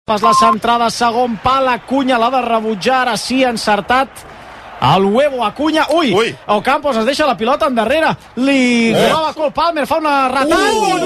La centrada, segon pal, Acuña l'ha de rebutjar, ara sí, encertat el huevo Acuña. Ui! Ocampos es deixa la pilota endarrere, li grava Cole Palmer, fa una ratall.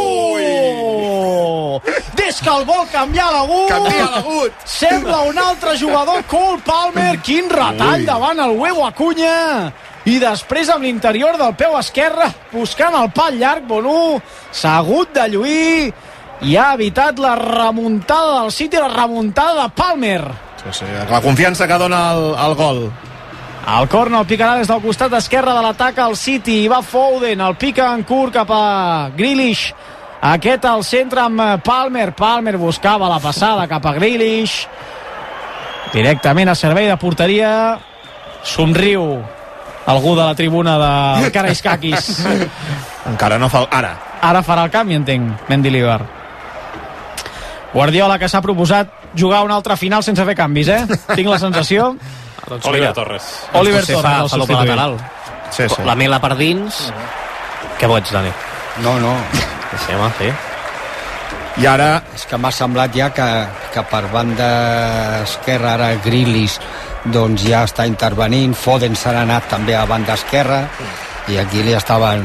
Des que el vol canviar l'agut, sembla un altre jugador. Cole Palmer, quin ratall davant el huevo Acuña, i després amb l'interior del peu esquerre buscant el pal llarg. Bonú s'ha hagut de lluir i ha evitat la remuntada del City, la remuntada de Palmer. Sí, la confiança que dona el gol. El córner el picarà des del costat esquerre de l'atac al City, i va Foden, el pica en curt cap a Grealish, aquest al centre amb Palmer buscava la passada cap a Grealish, directament a servei de porteria. Somriu algú de la tribuna de Karaiskakis. Encara no fa... Ara farà el canvi, entenc, Mendilibar. Guardiola, que s'ha proposat jugar una altra final sense fer canvis, tinc la sensació. Oliver Torres, el substituït lateral. Sí. La Mela per dins. Què boig, Dani? No. Sí, home, sí. I ara... És que m'ha semblat ja que per banda esquerra ara Grealish doncs ja està intervenint, Foden s'ha anat també a banda esquerra, i aquí li estan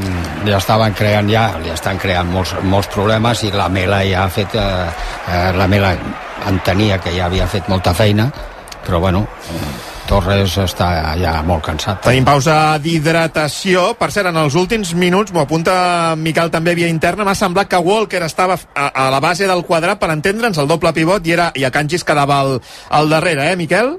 creant molts problemes, i la Mela ja ha fet la Mela entenia que ja havia fet molta feina, però bueno, Torres està ja molt cansat. Tenim pausa d'hidratació. Per cert, en els últims minuts, m'ho apunta Miquel també via interna, m'ha semblat que Walker estava a la base del quadrat, per entendre'ns, el doble pivot, i Akanji es quedava al darrere, Miquel?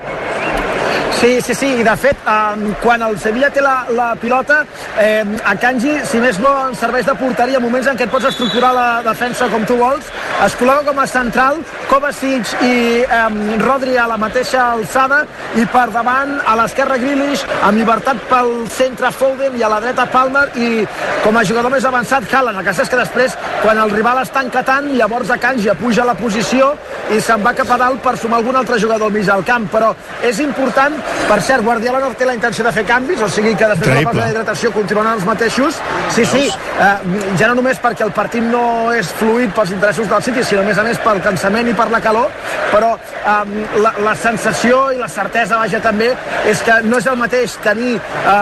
Sí, i de fet quan el Sevilla té la pilota, Akanji, si més no, en serveis de porteria, moments en què et pots estructurar la defensa com tu vols, es col·loca com a central, Kovacic i Rodri a la mateixa alçada, i per davant a l'esquerra Grealish, amb llibertat pel centre Foden, i a la dreta Palmer, i com a jugador més avançat Haaland. El cas és que després, quan el rival està encatant, llavors Akanji puja a la posició i se'n va cap a dalt per sumar algun altre jugador al mig del camp. Però és important. Per cert, Guardiola no té la intenció de fer canvis, o sigui que després de la pausa d'hidratació continuaran els mateixos. Sí, ja no només perquè el partit no és fluid pels interessos del City, sinó a més pel cansament i per la calor, però la sensació i la certesa, vaja, també, és que no és el mateix tenir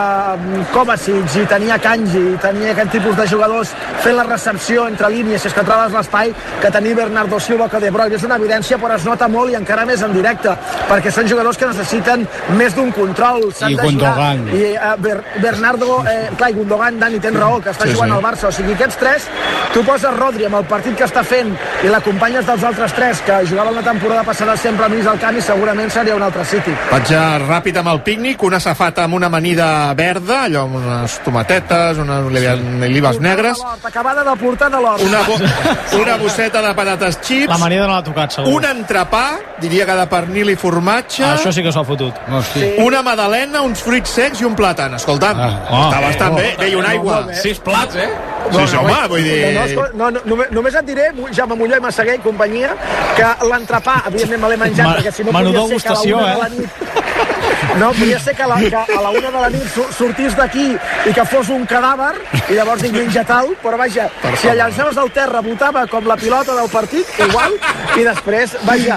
Kovacic i tenir Akanji i tenir aquest tipus de jugadors fent la recepció entre línies, si és que trobes l'espai, que tenir Bernardo Silva o De Bruyne. És una evidència, però es nota molt, i encara més en directe, perquè són jugadors que necessiten més d'un control, s'han de girar, i Bernardo, clar, i Gundogan, Dani, tens raó, que està jugant al Barça, o sigui, aquests tres, tu poses Rodri amb el partit que està fent i l'acompanyes dels altres tres que jugaven la temporada passada sempre al mig del camp, i segurament seria un altre City. Vaig ràpid amb el pícnic, una safata amb una amanida verda, allò amb unes tomatetes, unes olives negres, acabada de portar de l'hort, una bosseta de patates chips, l'amanida no l'ha tocat, segur, un entrepà, diria que de pernil i formatge, això sí que s'ho ha fotut, una magdalena, uns fruits secs i un plàtan. Escolta'm, està bastant bé. I una aigua. 6 plats, Sí, home, vull dir... Només et diré, Jaume Molló i Massaguer i companyia, que l'entrepà, evidentment me l'he menjat, perquè si no podia ser que a la 1 de la nit... No, podia ser que a la 1 de la nit sortís d'aquí i que fos un cadàver, i llavors dic menja tal, però vaja, si a llançaves del terra botava com la pilota del partit, igual, i després, vaja,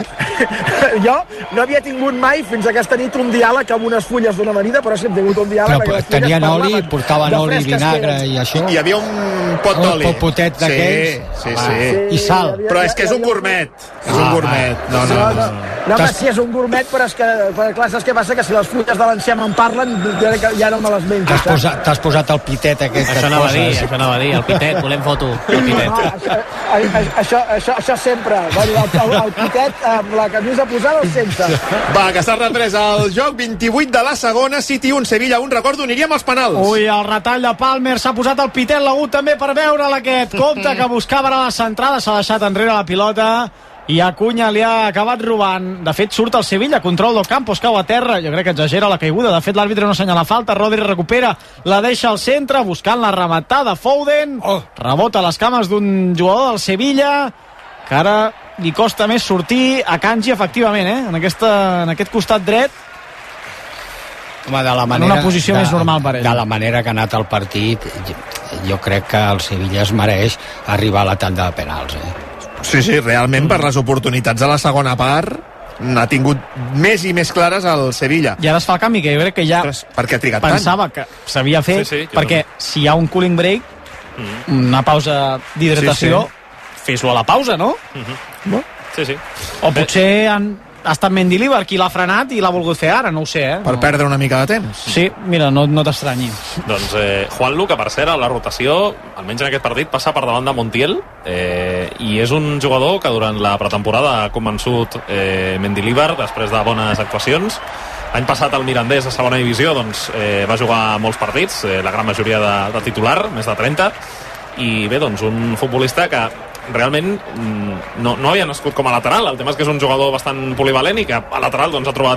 jo no havia tingut mai fins aquesta nit un diàleg amb unes fulles d'una amanida, però sí hem tingut un diàleg. Però tenien oli, portaven oli, vinagre i això. Hi havia un pot d'oli. Un potet d'aquells. Sí. I sal. Però és que és un gourmet. És un gourmet. No, sí, és un gourmet, però és que, clar, saps què passa? Que si les fulles de l'enciam en parlen, ja no me les menjo. T'has posat el pitet aquest. Això anava a dir, el pitet, volem foto. El pitet. Això sempre. El pitet amb la camisa posada o sense. Va, que s'ha reprès el joc. 28 de la segona, City 1, Sevilla 1. Recordo, aniríem als penals. Ui, el retall de Palmer, s'ha posat el pitet, l'ha hagut també per veure aquest compte que buscava a la centrada, s'ha deixat enrere la pilota i Acuña li ha acabat robant. De fet, surt el Sevilla, control d'Ocampos, cau a terra, jo crec que exagera la caiguda, de fet l'àrbitre no assenyala falta, Rodri recupera, la deixa al centre buscant la rematada, Foden rebota les cames d'un jugador del Sevilla, que ara li costa més sortir a Akanji, efectivament, en aquest costat dret. Home, en una posició més normal per ell. De la manera que ha anat el partit, jo crec que el Sevilla es mereix arribar a la tanda de penals. Sí, realment per les oportunitats de la segona part n'ha tingut més i més clares el Sevilla. I ara es fa el canvi, que jo crec que ja per què ha trigat pensava que s'havia fet, perquè si hi ha un cooling break, una pausa d'hidratació, fes-lo a la pausa, no? Sí. O potser ha estat Mendilibar qui l'ha frenat i l'ha volgut fer ara, no ho sé, Per perdre una mica de temps. Sí, mira, no t'estranyi. Doncs Juanlu, que per cert, a la rotació, almenys en aquest partit, passa per davant de Montiel, i és un jugador que durant la pretemporada ha convençut Mendilibar després de bones actuacions. L'any passat el Mirandés a segona divisió va jugar molts partits, la gran majoria de titular, més de 30, i bé, doncs un futbolista que realment no havia nascut com a lateral. El tema és que és un jugador bastant polivalent i que a lateral ha trobat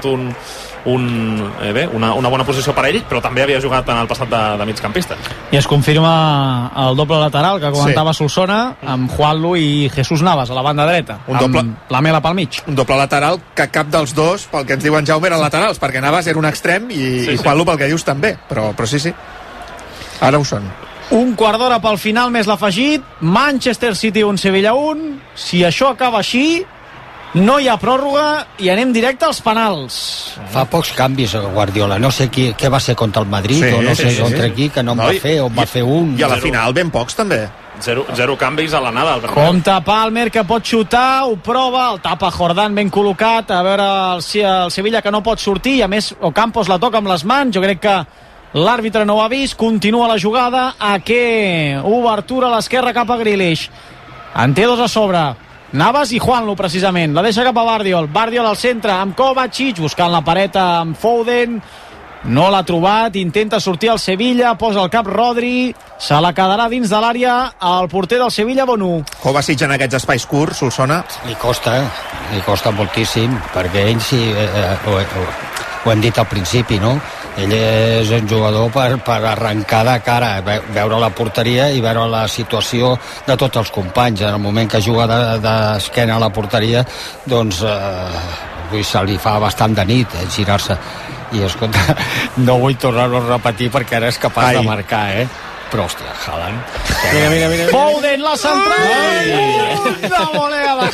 una bona posició per ell, però també havia jugat en el passat de migcampista. I es confirma el doble lateral que comentava Solsona, amb Juanlu i Jesús Navas a la banda dreta, amb la Mela pel mig. Un doble lateral que cap dels dos, pel que ens diuen Jaume, eren laterals, perquè Navas era un extrem i Juanlu, pel que dius, també, però sí, ara ho són. Un quart d'hora pel final més l'afegit, Manchester City 1, Sevilla 1. Si això acaba així, no hi ha pròrroga i anem directe als penals. Fa pocs canvis Guardiola, no sé què va ser contra el Madrid o no sé contra qui, que no en va fer, o va fer un. I a la final ben pocs també. Zero canvis a l'anada. Compte Palmer, que pot xutar, ho prova, el tapa Jordán ben col·locat, a veure el Sevilla que no pot sortir, i a més Ocampos la toca amb les mans, jo crec que l'àrbitre no ho ha vist, continua la jugada, obertura a l'esquerra cap a Grealish, en té dos a sobre, Navas i Juanlu precisament, la deixa cap a Bardiol al centre, amb Kovacic, buscant la pareta amb Foden, no l'ha trobat, intenta sortir al Sevilla, posa el cap Rodri, se la quedarà dins de l'àrea el porter del Sevilla, Bonu. Kovacic en aquests espais curts, Solsona? Li costa moltíssim, perquè ell ho hem dit al principi, no? Ell és un jugador per arrencar de cara, veure la porteria i veure la situació de tots els companys. En el moment que juga d'esquena a la porteria, doncs se li fa bastant de nit girar-se. I escolta, no vull tornar-ho a repetir perquè ara és capaç de marcar, però hòstia, Haaland. Mira. Foden, la central! La volea de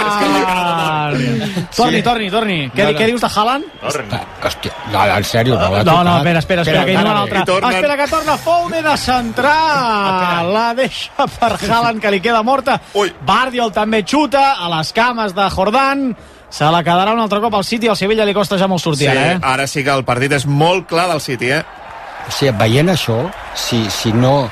Haaland! Torni. Què dius de Haaland? Hòstia, no, en sèrio, no l'ha tocat. No, espera, que hi ha una altra. Espera, que torna Foden a central! La deixa per Haaland, que li queda morta. Bardiol també xuta a les cames de Jordán. Se la quedarà un altre cop al City, al Sevilla li costa ja molt sortir ara, Ara sí que el partit és molt clar del City, O sigui, veient això, si no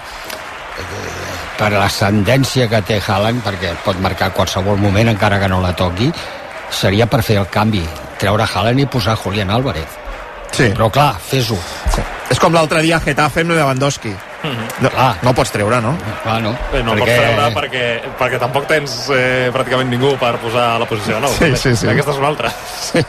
per l'ascendència que té Haaland, perquè pot marcar a qualsevol moment encara que no la toqui, seria per fer el canvi, treure Haaland i posar Julián Álvarez. Sí. Però clar, fes-ho. Sí. És com l'altre dia Getafe amb Lewandowski. No pots treure, no? Clar, no. No pots treure perquè tampoc tens pràcticament ningú per posar a la posició de nou. Sí. Aquesta és una altra. Sí.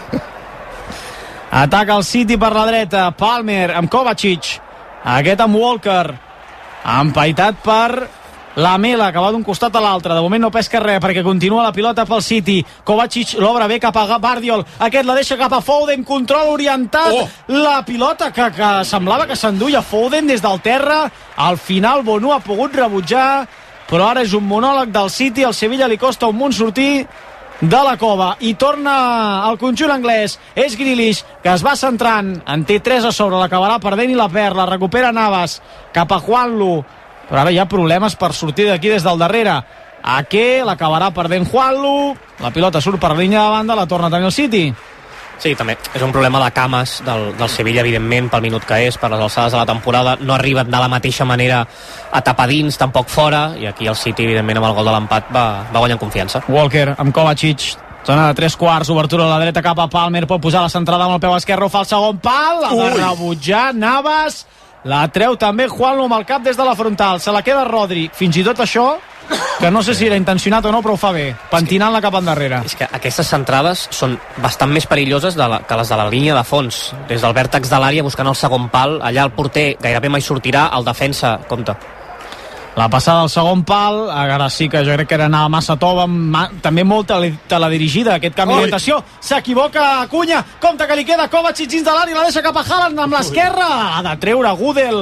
Ataca el City per la dreta, Palmer amb Kovacic, aquest amb Walker, empaitat per Lamela, que va d'un costat a l'altre, de moment no pesca res perquè continua la pilota pel City. Kovacic l'obre bé cap a Bardiol, aquest la deixa cap a Foden, control orientat, la pilota que semblava que s'enduia Foden des del terra, al final Bonu ha pogut rebutjar, però ara és un monòleg del City, al Sevilla li costa un munt sortir de la cova, i torna al conjunt anglès, és Grealish, que es va centrant, en té 3 a sobre, l'acabarà perdent i la perd, la recupera Navas, cap a Juanlu, però ara hi ha problemes per sortir d'aquí des del darrere, l'acabarà perdent Juanlu, la pilota surt per la línia de banda, la torna a tenir el City. Sí, també és un problema de cames del Sevilla, evidentment, pel minut que és, per les alçades de la temporada, no arriben de la mateixa manera a tapar dins, tampoc fora, i aquí el City, evidentment, amb el gol de l'empat va guanyant confiança. Walker amb Kovacic, zona de 3/4, obertura a la dreta cap a Palmer, pot posar la centrada amb el peu esquerre, fa el segon pal, l'ha de rebutjar Navas, la treu també Juanlu amb el cap des de la frontal, se la queda Rodri, fins i tot això que no sé si era intencionat o no, però ho fa bé, pentinant-la cap endarrere. És que aquestes centrades són bastant més perilloses que les de la línia de fons, des del vèrtex de l'àrea buscant el segon pal, allà el porter gairebé mai sortirà, el defensa, compte. La passada al segon pal, ara sí que jo crec que era anar massa tova, també molt teledirigida aquest canvi d'orientació, s'equivoca Cunha, compte que li queda Kovacic dins de l'àrea, la deixa cap a Haaland amb l'esquerra, ha de treure Gudel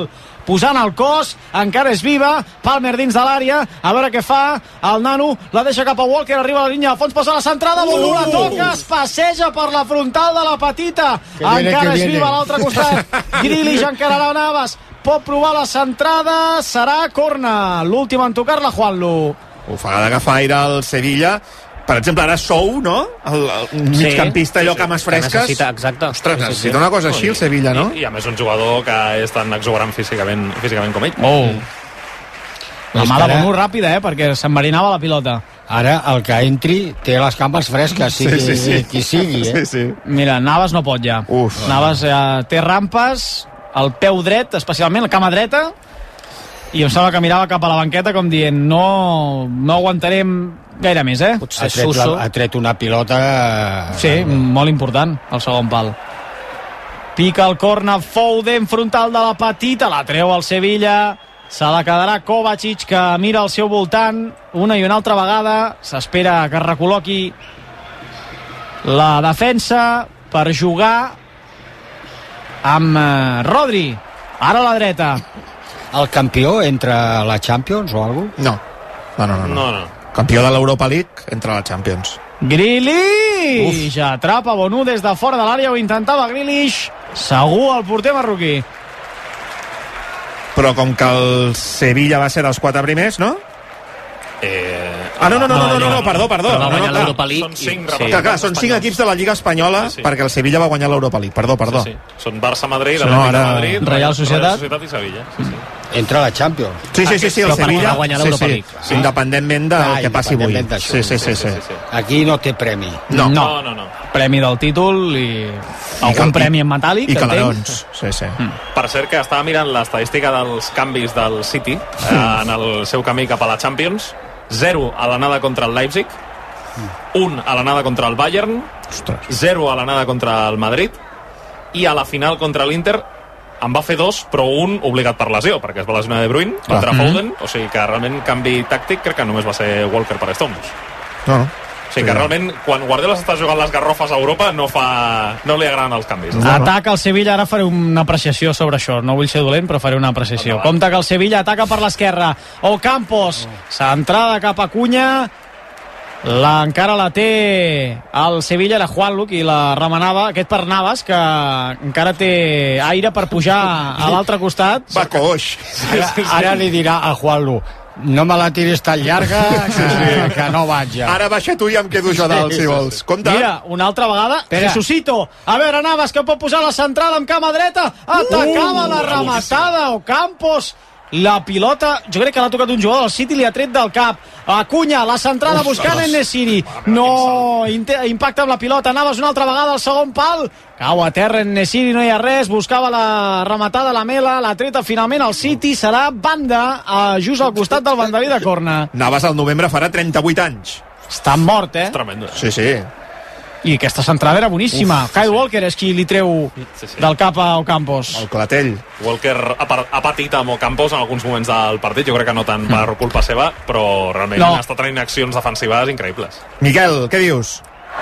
posant el cos, encara és viva, Palmer dins de l'àrea, a veure què fa, el nano la deixa cap a Walker, arriba a la línia de fons, posa la centrada, Bonu la toca, es passeja per la frontal de la petita, encara és viva a l'altre costat, Grealish encararà Navas, pot provar la centrada, serà corna, l'últim en tocar-la, Juanlu. Ofegada d'agafar aire al Sevilla. Per exemple, ara Sou, no? El migcampista, allò cames fresques. Necessita, exacte. Ostres, necessita una cosa així, el Sevilla, no? I a més un jugador que és tan exuberant físicament com ell. La mà de Bonu ràpida, perquè s'enverinava la pilota. Ara, el que entri té les cames fresques, sigui qui sigui, Sí. Mira, Navas no pot ja. Navas té rampes, el peu dret, especialment, la cama dreta, i em sembla que mirava cap a la banqueta com dient no aguantarem gaire més, Potser ha tret una pilota... Sí, molt important, el segon pal. Pica el corner, Foden, frontal de la petita, la treu al Sevilla, se la quedarà Kovacic, que mira al seu voltant una i una altra vegada, s'espera que es recol·loqui la defensa per jugar amb Rodri, ara a la dreta. El campió entra a la Champions o alguna cosa? No. Campió de l'Europa League entra a la Champions. Grealish atrapa Bonu des de fora de l'àrea, ho intentava Grealish, segur el porter marroquí. Però com que el Sevilla va ser dels 4 primers, no? No, perdó. Va guanyar l'Europa League. Són 5 Clar, són 5 equips de la Lliga Espanyola, perquè el Sevilla va guanyar l'Europa League. Perdó. Sí. Són Barça-Madrid, Madrid, Real Societat i Sevilla. Entra a la Champions. Sí, el Sevilla va guanyar l'Europa League. Independentment del que passi avui. Sí. Aquí no té premi. No. Premi del títol i algun premi en metàl·lic. I calarons. Sí. Per cert, que estava mirant l'estadística dels canvis del City en el seu camí cap a la Champions. 0 a l'anada contra el Leipzig, 1 a l'anada contra el Bayern, 0 a l'anada contra el Madrid, i a la final contra l'Inter en va fer 2, però un obligat per lesió, perquè es va lesionar De Bruyne, va entrar Foden, o sigui que realment canvi tàctic crec que només va ser Walker per Stones. No. O sigui que realment, quan Guardiola s'està jugant les garrofes a Europa, no li agraden els canvis. Ataca el Sevilla, ara faré una apreciació sobre això. No vull ser dolent, però faré una apreciació. Compte que el Sevilla ataca per l'esquerra. Ocampos, centrada cap a Cunha. Encara la té el Sevilla, era Juanlu qui la remenava, aquest per Navas, que encara té aire per pujar a l'altre costat. Va coix. Ara li dirà a Juanlu: no me la tiris tan llarga que no vaig ja. Ara baixa tu i em quedo jo dalt, si vols. Compte. Mira, una altra vegada, Jesucito. A veure, Navas, que pot posar la centrada amb cama dreta. Atacava la rematada, Ocampos. La pilota, jo crec que l'ha tocat un jugador del City, li ha tret del cap. Acunya, la centrada buscant En-Nesyri. No, impacta amb la pilota. Navas una altra vegada al segon pal. Cau a terra En-Nesyri, no hi ha res. Buscava la rematada, la Mela, la treta finalment al City. Serà banda, just al costat del banderí de corna. Navas al novembre farà 38 anys. Està mort, Tremendo. Sí. I aquesta centrada era boníssima. Kyle Walker és qui li treu del cap a Ocampos. El clatell. Walker ha patit amb Ocampos en alguns moments del partit, jo crec que no tant per culpa seva, però realment està tenint accions defensives increïbles. Miquel, què dius?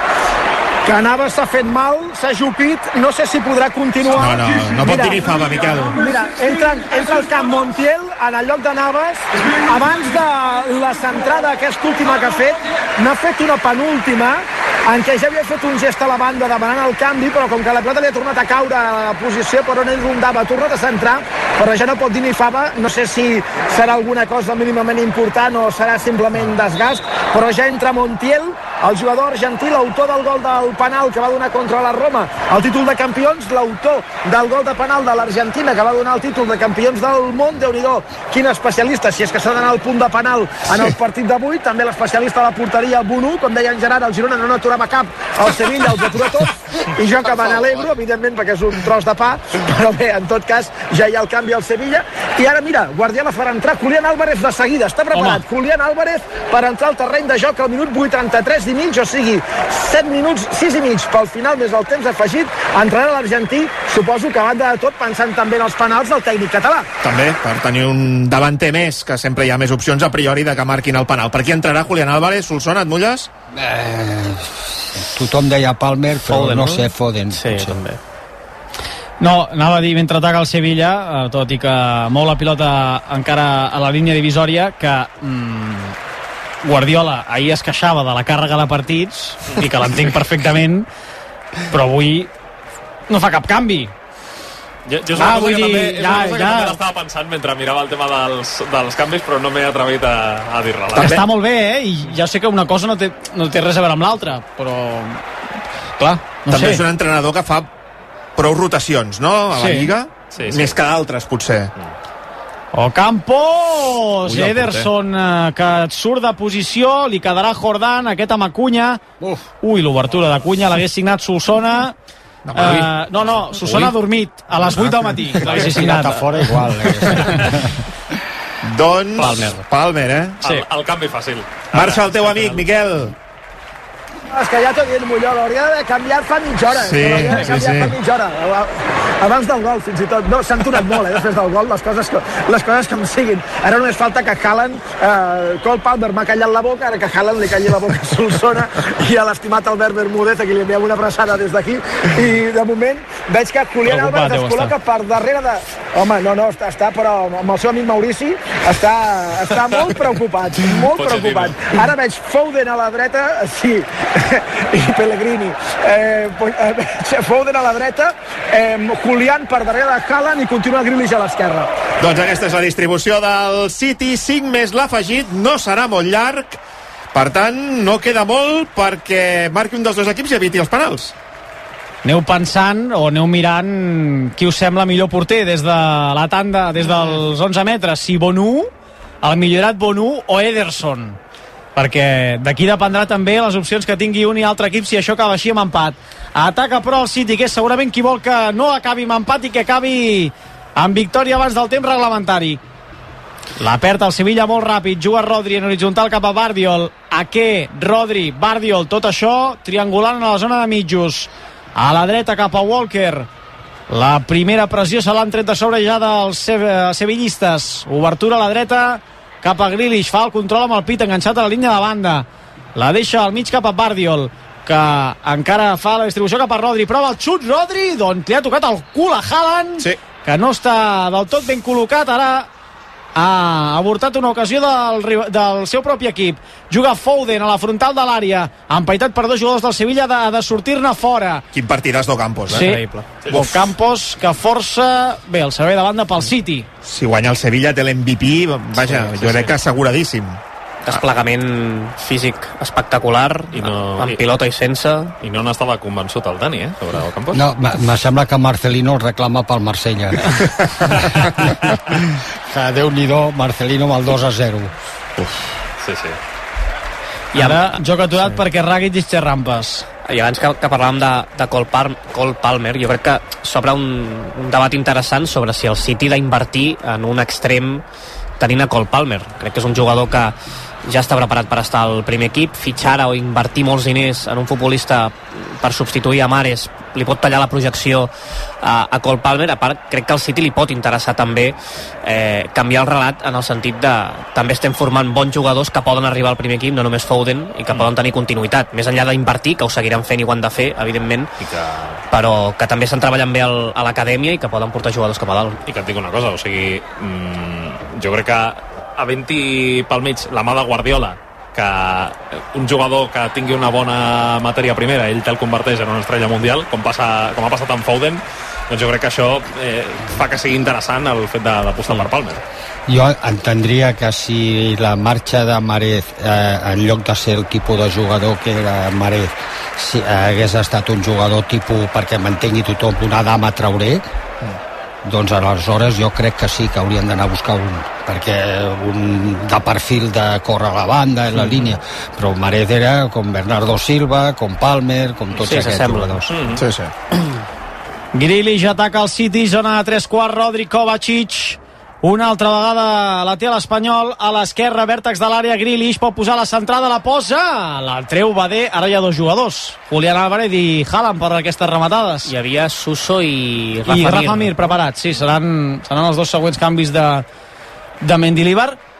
Que Navas s'ha fet mal, s'ha jupit, no sé si podrà continuar. No pot dir ni fava, Miquel. Mira, entra al camp Montiel en el lloc de Navas. Abans de la centrada aquesta última que ha fet, n'ha fet una penúltima en què ja havia fet un gest a la banda demanant el canvi, però com que la pilota li ha tornat a caure a la posició per on ell rondava, ha tornat a centrar, però ja no pot dir ni fava. No sé si serà alguna cosa mínimament important o serà simplement desgast, però ja entra Montiel, el jugador argentí, l'autor del gol del penal que va donar contra la Roma el títol de campions, l'autor del gol de penal de l'Argentina que va donar el títol de campions del món. Déu-n'hi-do, quin especialista, si és que s'ha d'anar al punt de penal en el partit d'avui. També l'especialista de la porteria, Bonu, com deia en Gerard, el Girona no n'aturava cap, el Sevilla els atura tots, i jo que me n'alegro, evidentment, perquè és un tros de pa, però bé, en tot cas, ja hi ha el canvi al Sevilla. I ara, mira, Guardiola farà entrar Julián Álvarez de seguida, està preparat Julián Álvarez per entrar al terreny de joc al minut 83 i mig, o sigui, 7 minuts, 6 i mig pel final, més el temps afegit, entrarà l'argentí, suposo que a banda de tot pensant també en els penals del tècnic català. També, per tenir un davanter més, que sempre hi ha més opcions a priori de que marquin el penal. Per qui entrarà Julián Álvarez? Solsona, et mulles? Tothom deia Palmer, però Foden, no sé, Foden. Sí, també. No, anava a dir, mentre ataca el Sevilla, tot i que mou la pilota encara a la línia divisòria, que Guardiola ahir es queixava de la càrrega de partits, i que l'entenc perfectament, però avui no fa cap canvi. Jo és una cosa que també l'estava pensant mentre mirava el tema dels canvis, però no m'he atrevit a dir-la. Està molt bé, i ja sé que una cosa no té res a veure amb l'altra, però clar, no també sé. és un entrenador que fa prou rotacions, no? A la Lliga, més que d'altres, potser. Ocampos, Ederson, que surt de posició, li quedarà Jordán, aquest amb Acuña. Ui, l'obertura d'Acuña l'hagués signat Solsona. No, Solsona ha dormit a les 8 del matí. L'hagués signat a fora igual. Doncs Palmer, Sí. El canvi fàcil. Marxa el teu amic, Miquel. És que ja t'ho he dit, Mollol, hauria d'haver canviat fa mitja hora. Sí. Fa mitja hora. Abans del gol, fins i tot. No, s'han tonat molt, després del gol, les coses com siguin. Ara només falta que Haaland, Cole Palmer m'ha callat la boca, ara que Haaland li calli la boca a Solsona, i a l'estimat Albert Bermúdez, a qui li enviem una abraçada des d'aquí, i de moment veig que Julián Álvarez es col·loca per darrere de... Home, no, està, però amb el seu amic Maurici està molt preocupat, molt preocupat. Ara veig Foden a la dreta, sí, i Pellegrini. Foden a la dreta, Julián per darrere de Haaland i continua Grealish a l'esquerra. Doncs aquesta és la distribució del City, 5 més l'afegit, no serà molt llarg, per tant no queda molt perquè marqui un dels dos equips i eviti els penals. Aneu pensant o aneu mirant qui us sembla millor porter des de la tanda, des dels 11 metres, si Bonu, el millorat Bonu o Ederson, perquè d'aquí dependrà també les opcions que tingui un i altre equip si això acaba així amb empat. Ataca però el City, que és segurament qui vol que no acabi amb empat i que acabi amb victòria abans del temps reglamentari. La perd el Sevilla molt ràpid, juga Rodri en horitzontal cap a Bardiol, Ake, Rodri, Bardiol, tot això triangulant a la zona de mitjos, a la dreta cap a Walker. La primera pressió se l'han tret de sobre ja dels sevillistes. Obertura a la dreta cap a Grealish, fa el control amb el pit enganxat a la línia de banda, la deixa al mig cap a Bardiol, que encara fa la distribució cap a Rodri, prova el xut Rodri, doncs li ha tocat el cul a Haaland, sí, que no està del tot ben col·locat. Ara ha avortat una ocasió del seu propi equip. Juga Foden a la frontal de l'àrea, empaitat per dos jugadors del Sevilla de sortir-ne fora. Quin partidàs d'Ocampos, sí, Ocampos, que força bé el servei de banda pel City. Si guanya el Sevilla té l'MVP, vaja, jo crec que asseguradíssim. Desplegament físic espectacular, amb pilota i sense. I no n'estava convençut el Dani, sobre el Campos. No, me sembla que Marcelino el reclama pel Marsella. Que Déu-n'hi-do, Marcelino amb el 2-0. Sí. I ara joc aturat perquè Rakitic té rampes. I abans que parlàvem de Cole Palmer, jo crec que s'obre un debat interessant sobre si el City d'invertir en un extrem tenint a Cole Palmer. Crec que és un jugador que ja està preparat per estar al primer equip, fitxar o invertir molts diners en un futbolista per substituir a Mahrez li pot tallar la projecció a Cole Palmer. A part, crec que al City li pot interessar també canviar el relat en el sentit de també estem formant bons jugadors que poden arribar al primer equip, no només Foden, i que poden tenir continuïtat, més enllà d'invertir, que ho seguiran fent i ho han de fer, evidentment, però que també estan treballant bé a l'acadèmia i que poden portar jugadors cap a dalt. I que et dic una cosa, o sigui, jo crec que havent-hi pel mig la mà de Guardiola, que un jugador que tingui una bona matèria primera ell te'l converteix en una estrella mundial, com ha passat amb Foden, doncs jo crec que això fa que sigui interessant el fet d'apostar per Palmer. Jo entendria que si la marxa de Mahrez en lloc de ser el tipus de jugador que era Mahrez, si hagués estat un jugador tipus, perquè m'entengui tothom, una dama trauré, doncs aleshores jo crec que sí que haurien d'anar a buscar un, perquè un de perfil de córrer a la banda en la línia, però Mahrez era com Bernardo Silva, com Palmer, com tots aquests jugadors. Sí. Grealish ataca el City, zona de 3/4, Rodri, Kovacic, una altra vegada la té l'Espanyol a l'esquerra, vèrtex de l'àrea, Grealish pot posar la centrada, la posa, la treu Badé, ara hi ha dos jugadors, Julián Álvarez i Haaland per aquestes rematades. Hi havia Suso i Rafa Mir preparats, sí, seran els dos següents canvis de Mendilibar.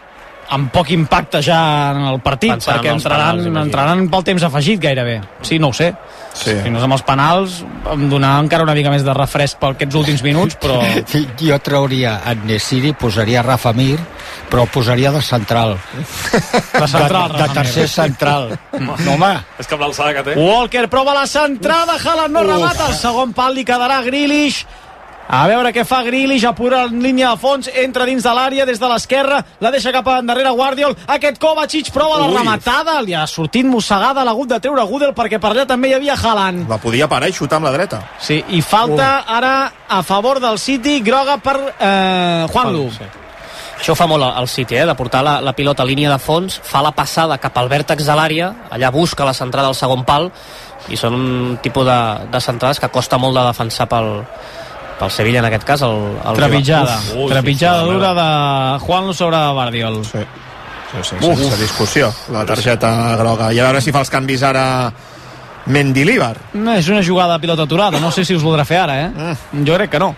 amb poc impacte ja en el partit, pensant perquè en els penals, entraran pel temps afegit gairebé. Sí, no ho sé. Sí. Si no és amb els penals, em donarà encara una mica més de refresc per aquests últims minuts, però... Jo trauria en Nesiri, posaria Rafa Mir, però posaria de central. De central, de tercer central. No, home. És que amb l'alçada que té... Walker prova la centrada, Haaland no remata, el segon pal li quedarà a Grealish. A veure què fa Grealish, apura en línia de fons, entra dins de l'àrea des de l'esquerra, la deixa cap endarrere Guardiol, aquest Kovacic prova la rematada, li ha sortit mossegada, l'ha hagut de treure Gudel perquè per allà també hi havia Haaland. La podia parar i xutar amb la dreta. Sí, i falta ara a favor del City, groga per Juanlu. Sí. Això ho fa molt el City, de portar la pilota a línia de fons, fa la passada cap al vèrtex de l'àrea, allà busca la centrada al segon pal, i són un tipus de centrades que costa molt de defensar pel Sevilla, en aquest cas el trepitjada dura de Juanlu sobre Guardiol. Sí. Sense discussió la targeta groga, i a veure si fa els canvis ara Mendilibar. És una jugada de pilota aturada, no sé si us voldrà fer ara, jo crec que no.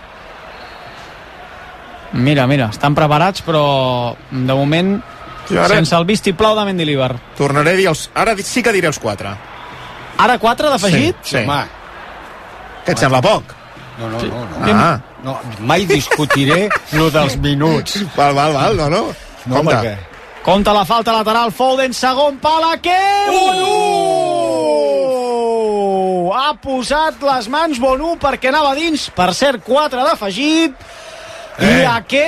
Mira, estan preparats, però de moment sense el vistiplau de Mendilibar. Tornaré a dir ara sí que diré els 4. Ara 4 d'afegit? Sí. Què et sembla poc? No, mai discutiré lo dels minuts. Val, no. Compte. Compte la falta lateral, Foden, segon pal, ha posat les mans Bonu perquè anava dins, per cert 4 d'afegit, i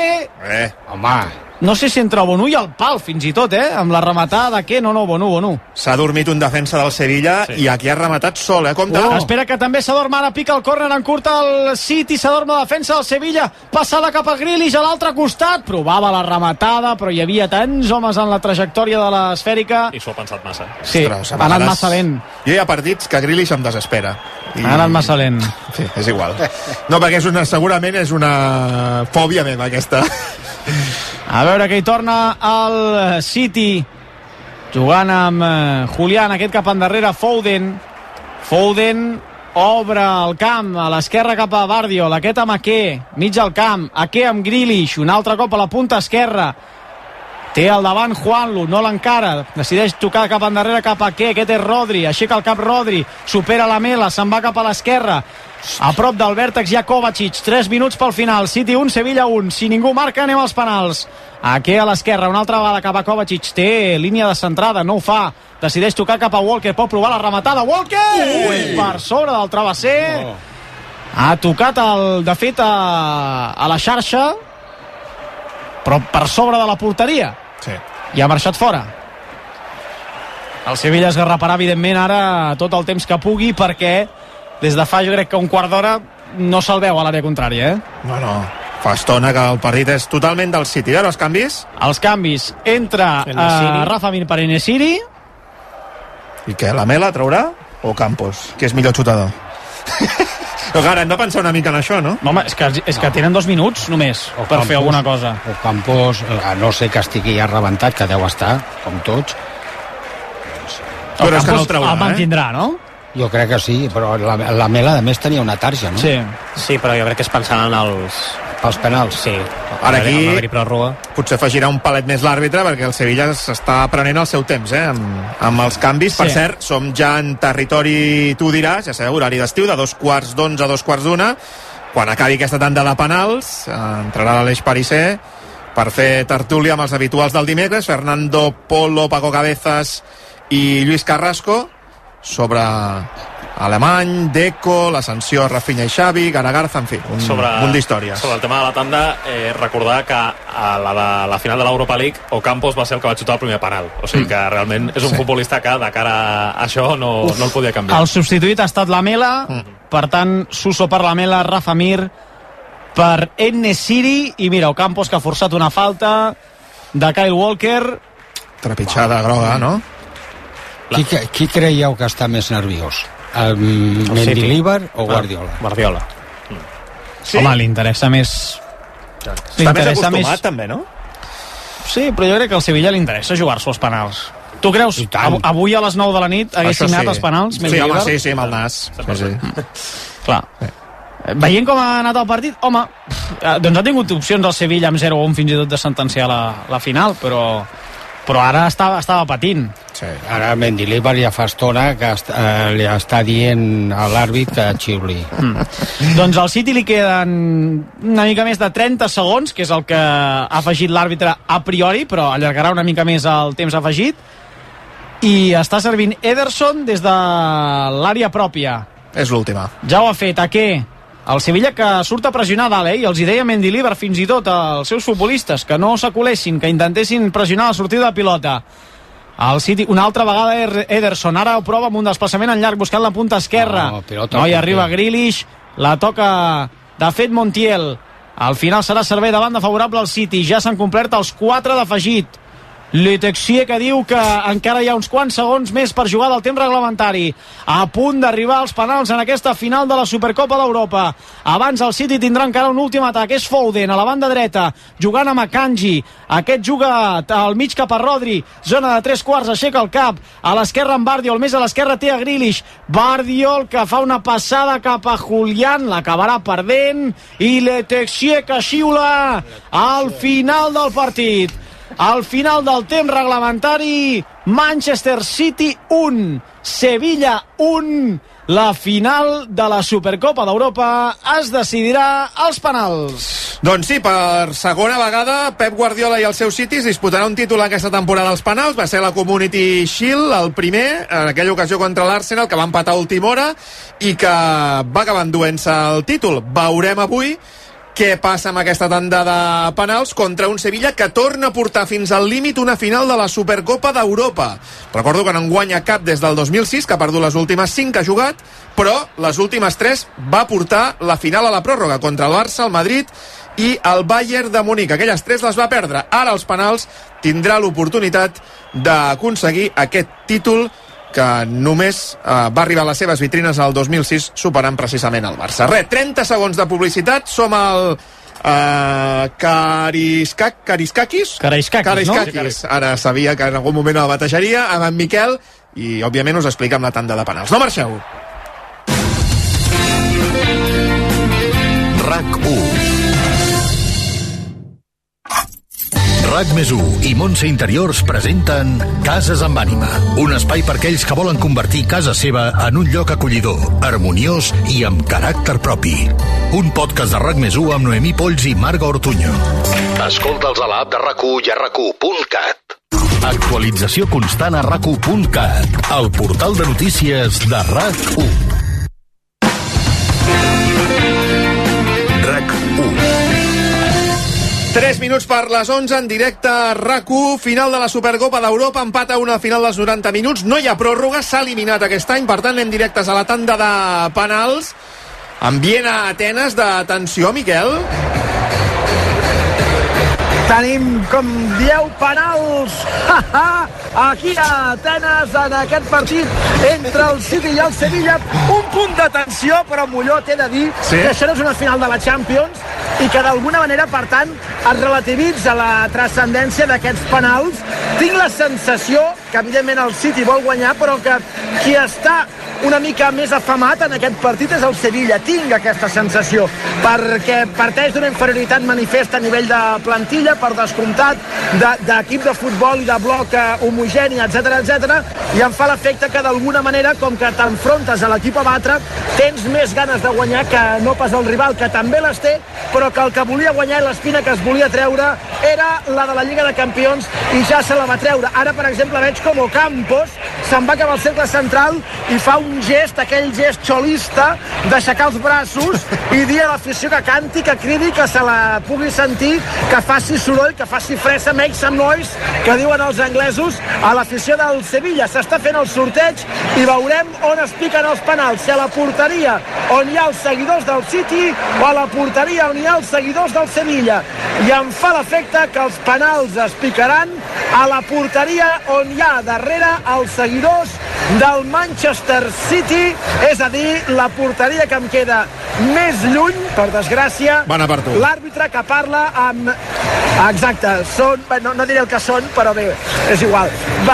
Home, no sé si entre Bonu i el pal fins i tot, amb la rematada Bonu. S'ha dormit un defensa del Sevilla i aquí ha rematat sol, compte. Espera que també s'adorma, ara pica el córner en curta el City, s'adorma la defensa del Sevilla, passada cap a Grealish a l'altre costat, provava la rematada, però hi havia tants homes en la trajectòria de l'esfèrica. I s'ho ha pensat massa. Sí, ostres, ha anat massa lent. Jo hi ha partits que Grealish em desespera. Ha anat massa lent. Sí, és igual. No, perquè segurament és una fòbia meva, aquesta. A veure que hi torna el City, jugant amb Julián, aquest cap endarrere, Foden obre el camp, a l'esquerra cap a Guardiol, aquest amb Ake, mig al camp, Ake amb Grealish, un altre cop a la punta esquerra, té al davant Juanlu, no l'encara, decideix tocar cap endarrere cap a Ake, aquest és Rodri, aixeca el cap Rodri, supera la Mela, se'n va cap a l'esquerra, a prop del vèrtex hi ha Kovacic, 3 minuts pel final, City 1, Sevilla 1, si ningú marca anem als penals. Aquí a l'esquerra, una altra vegada cap a Kovacic, té línia de centrada, no ho fa, decideix tocar cap a Walker, pot provar la rematada, Walker! Per sobre del travesser, ha tocat de fet a la xarxa, però per sobre de la porteria, i ha marxat fora. El Sevilla es garraparà evidentment ara tot el temps que pugui, perquè des de fa jo crec que un quart d'hora no se'l veu a l'àrea contrària, No, fa estona que el partit és totalment del City. Ara els canvis? Els canvis, entra Rafa Mir per En-Nesyri. I què, la Mela traurà? O Campos, que és millor xutador? Però ara hem de pensar una mica en això, no? Home, és que tenen 2 minuts només per fer alguna cosa. O Campos, a no ser que estigui ja rebentat, que deu estar, com tots. Però és que no el traurà, el mantindrà, no? Jo crec que sí, però la Mela a més tenia una tarja, no? Sí, però jo crec que és pensant en pels penals. Sí. Ara aquí pròrroga. Potser afegirà un palet més l'àrbitre, perquè el Sevilla s'està prenent el seu temps, amb els canvis. Per cert, som ja en territori, tu diràs, ja sabeu, horari d'estiu, de 2:45 a 2:45. Quan acabi aquesta tanda de penals, entrarà l'Aleix Parisser per fer tertúlia amb els habituals del dimecres, Fernando Polo, Paco Cabezas i Lluís Carrasco, sobre Alemany, Deco, la sanció a Rafinha i Xavi, Garagarza, en fi, un munt d'històries. Sobre el tema de la tanda, recordar que a la final de l'Europa League Ocampos va ser el que va xutar el primer penal, o sigui que realment és un futbolista que de cara a això no el podia canviar. El substituït ha estat Lamela, per tant Suso per Lamela, Rafa Mir per En-Nesyri, i mira, Ocampos que ha forçat una falta de Kyle Walker. Trepitjada groga, no? Qui creieu que està més nerviós? Mendilibar o Guardiola? Guardiola. Sí? Home, li interessa més... Està més acostumat, també, no? Sí, però jo crec que al Sevilla li interessa jugar-se els penals. Tu creus? Avui a les 9 de la nit hagués signat els penals? Sí, home, sí, amb el nas. Sí. Clar. Veient com ha anat el partit, home, doncs ha tingut opcions al Sevilla amb 0-1 fins i tot de sentenciar la final, però però ara estava patint. Sí, ara Mendilibar ja fa estona que li està dient a l'àrbit que xiuli. Doncs al City li queden una mica més de 30 segons, que és el que ha afegit l'àrbitre a priori, però allargarà una mica més el temps afegit, i està servint Ederson des de l'àrea pròpia. És l'última. Ja ho ha fet Ake. El Sevilla que surt a pressionar dalt, i els hi deia Mendilibar fins i tot als seus futbolistes que no s'aculessin, que intentessin pressionar la sortida de pilota. El City, una altra vegada Ederson, ara ho prova amb un desplaçament en llarg buscant la punta esquerra. No hi arriba Grealish, la toca de fet Montiel. Al final serà servei de banda favorable al City. Ja s'han complert els 4 d'afegit. Letexie, que diu que encara hi ha uns quants segons més per jugar del temps reglamentari. A punt d'arribar als penals en aquesta final de la Supercopa d'Europa. Abans el City tindrà encara un últim atac. És Foden a la banda dreta, jugant amb Akanji. Aquest juga al mig cap a Rodri. Zona de 3/4, aixeca el cap. A l'esquerra amb Bardiol, més a l'esquerra té a Grealish. Bardiol que fa una passada cap a Julián, l'acabarà perdent. I Letexie que xiula al final del partit. Al final del temps reglamentari, Manchester City 1, Sevilla 1. La final de la Supercopa d'Europa es decidirà als penals. Doncs sí, per segona vegada Pep Guardiola i el seu City es disputaran un títol aquesta temporada als penals. Va ser la Community Shield, el primer, en aquella ocasió contra l'Arsenal, que va empatar a última hora i que va acabar enduent-se el títol. Veurem avui què passa amb aquesta tanda de penals contra un Sevilla que torna a portar fins al límit una final de la Supercopa d'Europa. Recordo que no en guanya cap des del 2006, que ha perdut les últimes 5 que ha jugat, però les últimes 3 va portar la final a la pròrroga contra el Barça, el Madrid i el Bayern de Munic. Aquelles 3 les va perdre. Ara als penals tindrà l'oportunitat d'aconseguir aquest títol que només va arribar a les seves vitrines al 2006, superant precisament el Barça. 30 segons de publicitat. Som al Karaiskakis, no? Ara sabia que en algun moment el batejaria, amb en Miquel, i òbviament us explica amb la tanda de penals. No marxeu. RAC1. RAC+1 i Montse Interiors presenten Cases amb ànima, un espai per aquells que volen convertir casa seva en un lloc acollidor, harmoniós i amb caràcter propi. Un podcast de RAC+1 amb Noemí Polls i Marga Ortuño. Escolta'ls a l'app de RAC1 i a RAC1.cat. Actualització constant a RAC1.cat, el portal de notícies de RAC1. RAC1. 3 minuts per les 11, en directe a RAC1, final de la Supercopa d'Europa, empat a 1 al final dels 90 minuts, no hi ha pròrroga, s'ha eliminat aquest any, per tant anem directes a la tanda de penals. Ambient a Atenes de tensió, Miquel. Tenim, com dieu, penals aquí a Atenes en aquest partit entre el City i el Sevilla. Un punt de tensió, però Molló t'he de dir que això no és una final de la Champions i que d'alguna manera, per tant, es relativitza la transcendència d'aquests penals. Tinc la sensació que evidentment el City vol guanyar, però que qui està una mica més afamat en aquest partit és el Sevilla. Tinc aquesta sensació, perquè parteix d'una inferioritat manifesta a nivell de plantilla, per descomptat, d'equip de futbol i de bloc homogeni, etc, i em fa l'efecte que d'alguna manera, com que t'enfrontes a l'equip a batre, tens més ganes de guanyar que no pas el rival, que també les té, però que el que volia guanyar i l'espina que es volia treure era la de la Lliga de Campions i ja se la va treure. Ara, per exemple, veig com Ocampos se'n va cap al cercle central i fa un gest, aquell gest xolista d'aixecar els braços i dir a l'afició que canti, que cridi, que se la pugui sentir, que faci soroll, que faci fressa, make some noise, que diuen els anglesos, a l'afició del Sevilla. S'està fent el sorteig i veurem on es piquen els penals, si a la porteria on hi ha els seguidors del City o a la porteria on hi ha els seguidors del Sevilla. I em fa l'efecte que els penals es picaran a la porteria on hi ha darrere els seguidors del Manchester City, és a dir, la porteria que em queda més lluny, per desgràcia. Bona per tu. L'àrbitre que parla amb... Exacte, són... No diré el que són, però bé, és igual.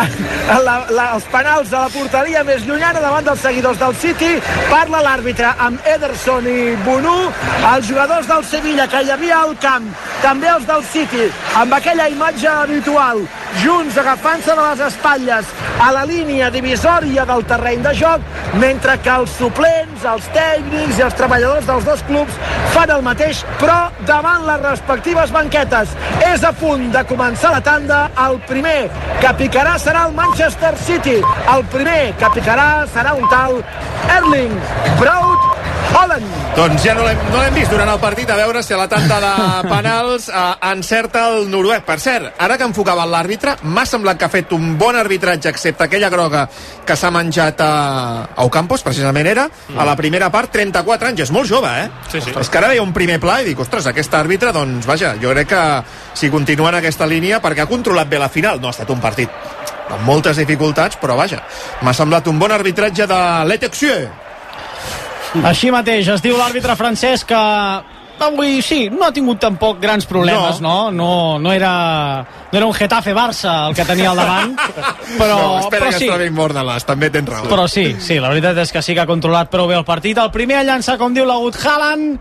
Els penals de la porteria més llunyana davant dels seguidors del City. Parla l'àrbitre amb Ederson i Bonú, els jugadors del Sevilla que hi havia al camp, també els del City, amb aquella imatge habitual, junts agafant-se de les espatlles a la línia divisòria del terreny de joc, mentre que els suplents, els tècnics i els treballadors dels dos clubs fan el mateix, però davant les respectives banquetes. És a punt de començar la tanda. El primer que picarà serà el Manchester City. El primer que picarà serà un tal Erling Braut Haaland. Doncs ja no l'hem vist durant el partit, a veure si a la tanda de penals encerta el noruec. Per cert, ara que enfocava l'àrbitre, m'ha semblat que ha fet un bon arbitratge, excepte aquella groga que s'ha menjat a Ocampos, precisament era, a la primera part, 34 anys, és molt jove, eh? Sí, sí. És que ara veia un primer pla i dic, ostres, aquest àrbitre, doncs vaja, jo crec que si continua en aquesta línia, perquè ha controlat bé la final, no ha estat un partit amb moltes dificultats, però vaja, m'ha semblat un bon arbitratge de l'Etexue. Així mateix, es diu l'àrbitre francès que avui sí, no ha tingut tampoc grans problemes, no era un Getafe-Barça el que tenia al davant, però espera que sí. es trobi Bordalas, també tens raó. Però sí, la veritat és que sí que ha controlat prou bé el partit. El primer a llançar, com diu l'agut Haaland,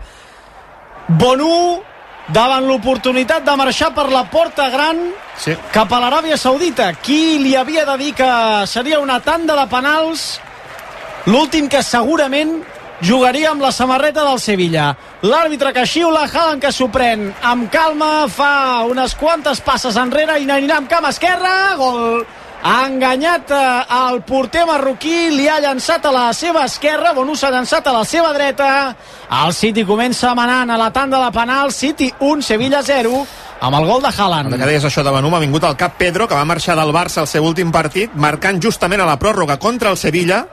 Bonú, davant l'oportunitat de marxar per la porta gran cap a l'Aràbia Saudita. Qui li havia de dir que seria una tanda de penals, l'últim que segurament jugaria amb la samarreta del Sevilla. L'àrbitre que xiula, Haaland que s'ho pren amb calma, fa unes quantes passes enrere i anirà amb cama esquerra, gol. Ha enganyat el porter marroquí, li ha llançat a la seva esquerra, Bonú s'ha llançat a la seva dreta. El City comença manant a la tanda de penals, City 1, Sevilla 0, amb el gol de Haaland. Ara que deies això de Bonú, m'ha vingut al cap Pedro, que va marxar del Barça al seu últim partit, marcant justament a la pròrroga contra el Sevilla,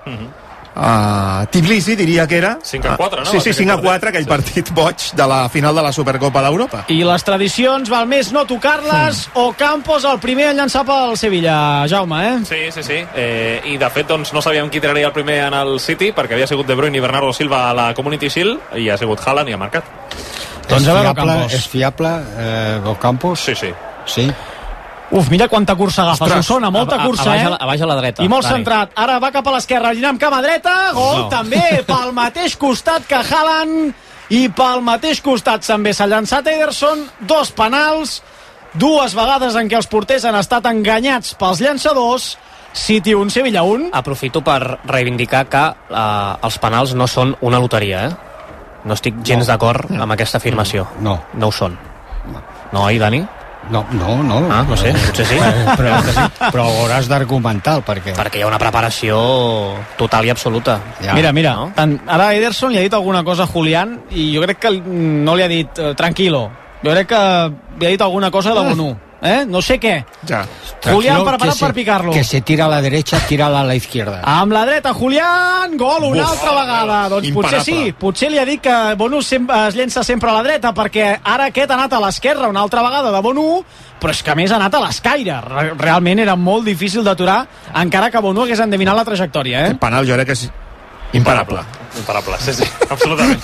Tbilisi diria que era 5-4, no? Sí, 5-4, aquell partit boig de la final de la Supercopa d'Europa. I les tradicions val més no tocar-les. Ocampos el primer a llançar pel Sevilla, Jaume, Sí. I de fet doncs, no sabíem qui tiraria el primer en el City, perquè havia sigut De Bruyne i Bernardo Silva a la Community Shield, i ha sigut Haaland i ha marcat. Doncs a veure Ocampos. És fiable Ocampos? Sí. Uf, mira quanta cursa agafa, Susona, molta cursa, a baix a la dreta. I molt centrat. Ara va cap a l'esquerra, anirà amb cama dreta, gol també pel mateix costat que Haaland, i pel mateix costat també s'ha llançat Ederson, 2 penals, 2 vegades en què els porters han estat enganyats pels llançadors. City 1, Sevilla 1. Aprofito per reivindicar que els penals no són una loteria, No estic gens d'acord amb aquesta afirmació. No ho són. No, Dani? No. No sé, potser sí. Però hauràs d'argumentar perquè hi ha una preparació total i absoluta. Ja. Mira, no? Ara Ederson li ha dit alguna cosa a Julián i jo crec que no li ha dit tranquilo. Jo crec que li ha dit alguna cosa de Bonú. No sé què. Ja. Julián preparat per picar-lo. Que se tira a la derecha, tira a la izquierda. Amb la dreta, Julián, gol una altra vegada. Doncs potser sí, potser li ha dit que Bonú es llença sempre a la dreta, perquè ara aquest ha anat a l'esquerra una altra vegada de Bonú, però és que a més ha anat a l'escaire. Realment era molt difícil d'aturar, encara que Bonú hagués endevinat la trajectòria. El penal jo crec que és imparable. Sí, absolutament.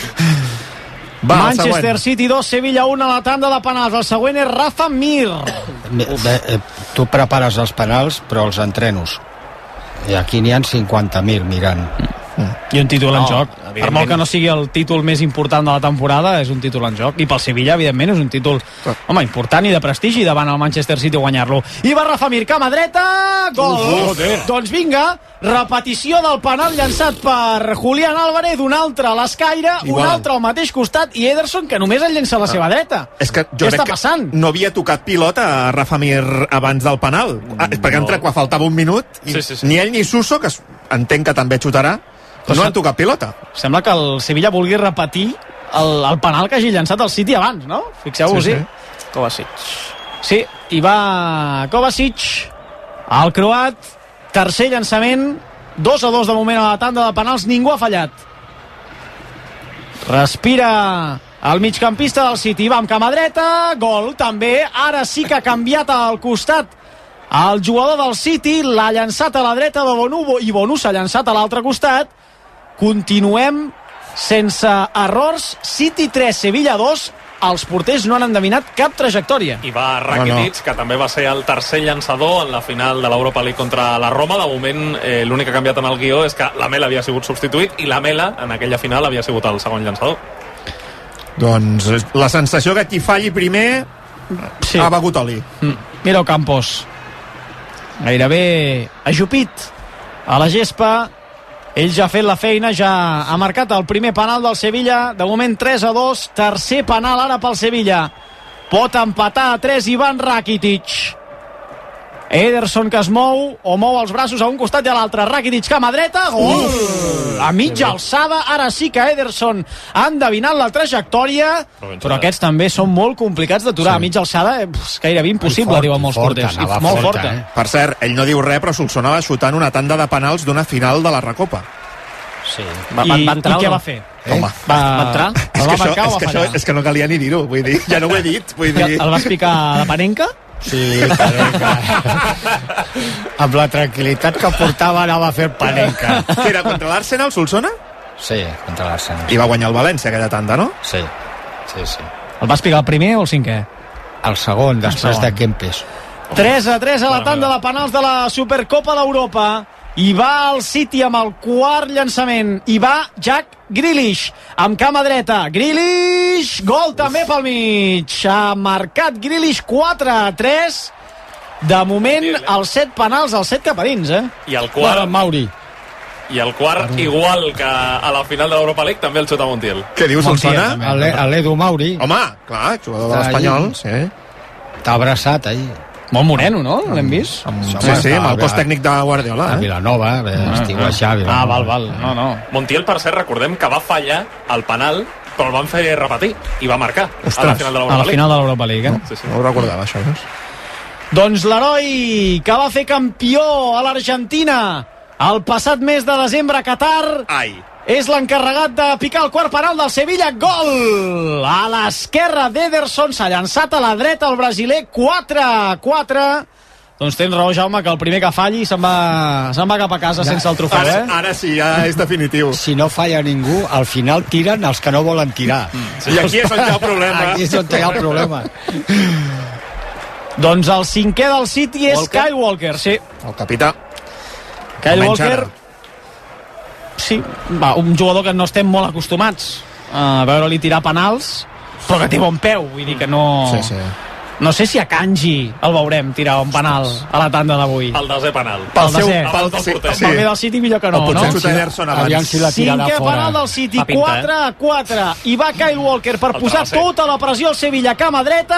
Manchester City 2, Sevilla 1 a la tanda de penals. El següent és Rafa Mir. Tu prepares els penals, però els entrenos. I aquí n'hi ha 50.000 mirant. I un títol en joc. Per molt que no sigui el títol més important de la temporada, és un títol en joc. I pel Sevilla, evidentment, és un títol important i de prestigi davant el Manchester City guanyar-lo. I va Rafa Mir, cama dreta, gol! Doncs vinga, repetició del penal llançat per Julián Álvarez, un altre a l'escaire, un altre al mateix costat, i Ederson, que només el llença a la seva dreta. És que jo crec que no havia tocat pilota a Rafa Mir abans del penal, perquè entra quan faltava un minut, ni ell ni Suso, que entenc que també xutarà, no han tocat pilota. Sembla que el Sevilla vulgui repetir el penal que hagi llançat el City abans, no? Fixeu-vos-hi. Kovacic. Sí, i va Kovacic, el croat, tercer llançament, 2-2 de moment a la tanda de penals, ningú ha fallat. Respira el migcampista del City, va amb cama dreta, gol també, ara sí que ha canviat al costat el jugador del City, l'ha llançat a la dreta de Bonú i Bonú s'ha llançat a l'altre costat. Continuem sense errors, City 3, Sevilla 2. Els porters no han endevinat cap trajectòria. I va Rakitic, que també va ser el tercer llançador en la final de l'Europa League contra la Roma. De moment, l'únic que ha canviat en el guió és que Lamela havia sigut substituït i Lamela, en aquella final, havia sigut el segon llançador. Doncs la sensació que qui falli primer ha begut oli. Mira Ocampos. Gairebé ajupit a la gespa. Ell ja ha fet la feina, ja ha marcat el primer penal del Sevilla, de moment 3-2, tercer penal ara pel Sevilla. Pot empatar a 3 Ivan Rakitic. Ederson que es mou, o mou els braços a un costat i a l'altre. Rakitic cama dreta, gol! A mitja alçada, ara sí que Ederson ha endevinat la trajectòria, però aquests també són molt complicats d'aturar. A mitja alçada és gairebé impossible, diuen molts porters. Molt forta. Per cert, ell no diu res, però Solsona va xutant una tanda de penals d'una final de la Recopa. Sí. I què va fer? Home, va entrar? El va marcar o va fallar? És que no calia ni dir-ho, vull dir, ja no ho he dit. Vull dir... El vas picar de Panenka? Sí, Panenka. Amb la tranquil·litat que portava anava a fer Panenka. Que era contra l'Arsenal, Solsona? Sí, contra l'Arsenal. I va guanyar el València aquella tanda, no? Sí. El vas picar el primer o el cinquè? El segon, després de Kempes. 3-3 a la tanda de penals de la Supercopa d'Europa. I va el City amb el quart llançament. I va Jack Grealish amb cama dreta. Grealish, gol també pel mig. Ha marcat Grealish 4-3. De moment els 7 penals, els 7 cap a dins, I el quart, Mauri. i el quart igual que a la final de l'Europa League, també el xuta Montiel. Què dius, Solsona? L'Edu Mauri. Home, clar, jugador de l'Espanyol. Sí. T'ha abraçat ahir. Molt moreno, no? L'hem vist? Sí, amb el cos tècnic de Guardiola. A Vilanova, estiuaixar a Vilanova. Val. No. Montiel, per cert, recordem que va fallar el penal, però el van fer repetir i va marcar a la final de A l'Europa la League. final de l'Europa League, Sí. No ho recordava, això. Doncs l'heroi que va fer campió a l'Argentina el passat mes de desembre a Qatar és l'encarregat de picar el quart penal del Sevilla. Gol! A l'esquerra d'Ederson, s'ha llançat a la dreta el brasiler. 4-4. Doncs tens raó, Jaume, que el primer que falli se'n va cap a casa sense el trofeu, Ara sí, ja és definitiu. Si no falla ningú, al final tiren els que no volen tirar. I aquí és on hi ha el problema. Aquí és on hi ha el problema. Doncs el cinquè del City és Kyle Walker. Sí, El capità. Kyle Walker. Sí, un jugador que no estem molt acostumats a veure-li tirar penals, però que té bon peu, vull dir que no... Sí. No sé si a Kanji el veurem tirar un penal a la tanda d'avui. El desè penal. Pel Sí. bé del City millor que no, potser no? xuta Ederson Aviam si la tirarà Cinquè fora. penal del City, Fa pinta, 4-4. I va Kyle Walker per posar tercer. tota la pressió al Sevilla, cama dreta.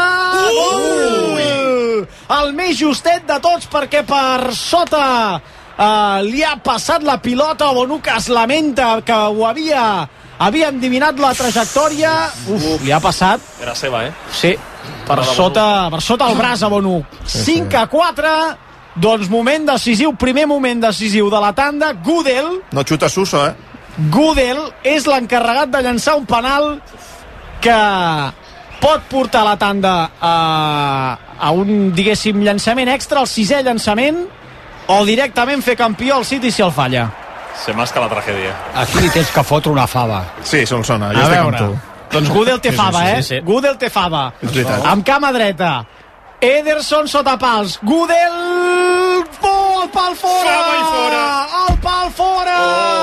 Gol! El més justet de tots, perquè per sota li ha passat la pilota. Bonucca es lamenta que ho havia endivinat la trajectòria. Li ha passat. Era seva, Sí, per sota el braç a Bonu. 5-4. Doncs moment decisiu, primer moment decisiu de la tanda. Gudel No xuta Suso, Gudel és l'encarregat de llançar un penal que pot portar la tanda a un, diguéssim, llançament extra, el sisè llançament, o directament fer campió al City si el falla. Se masca la tragèdia. Aquí li tens que fotre una fava. Sí, Solsona, jo A estic amb veure, tu. doncs Gudel té fava, sí. Gudel té fava. És veritat. Amb cama dreta. Ederson sota pals. Gudel... El pal fora! El pal fora!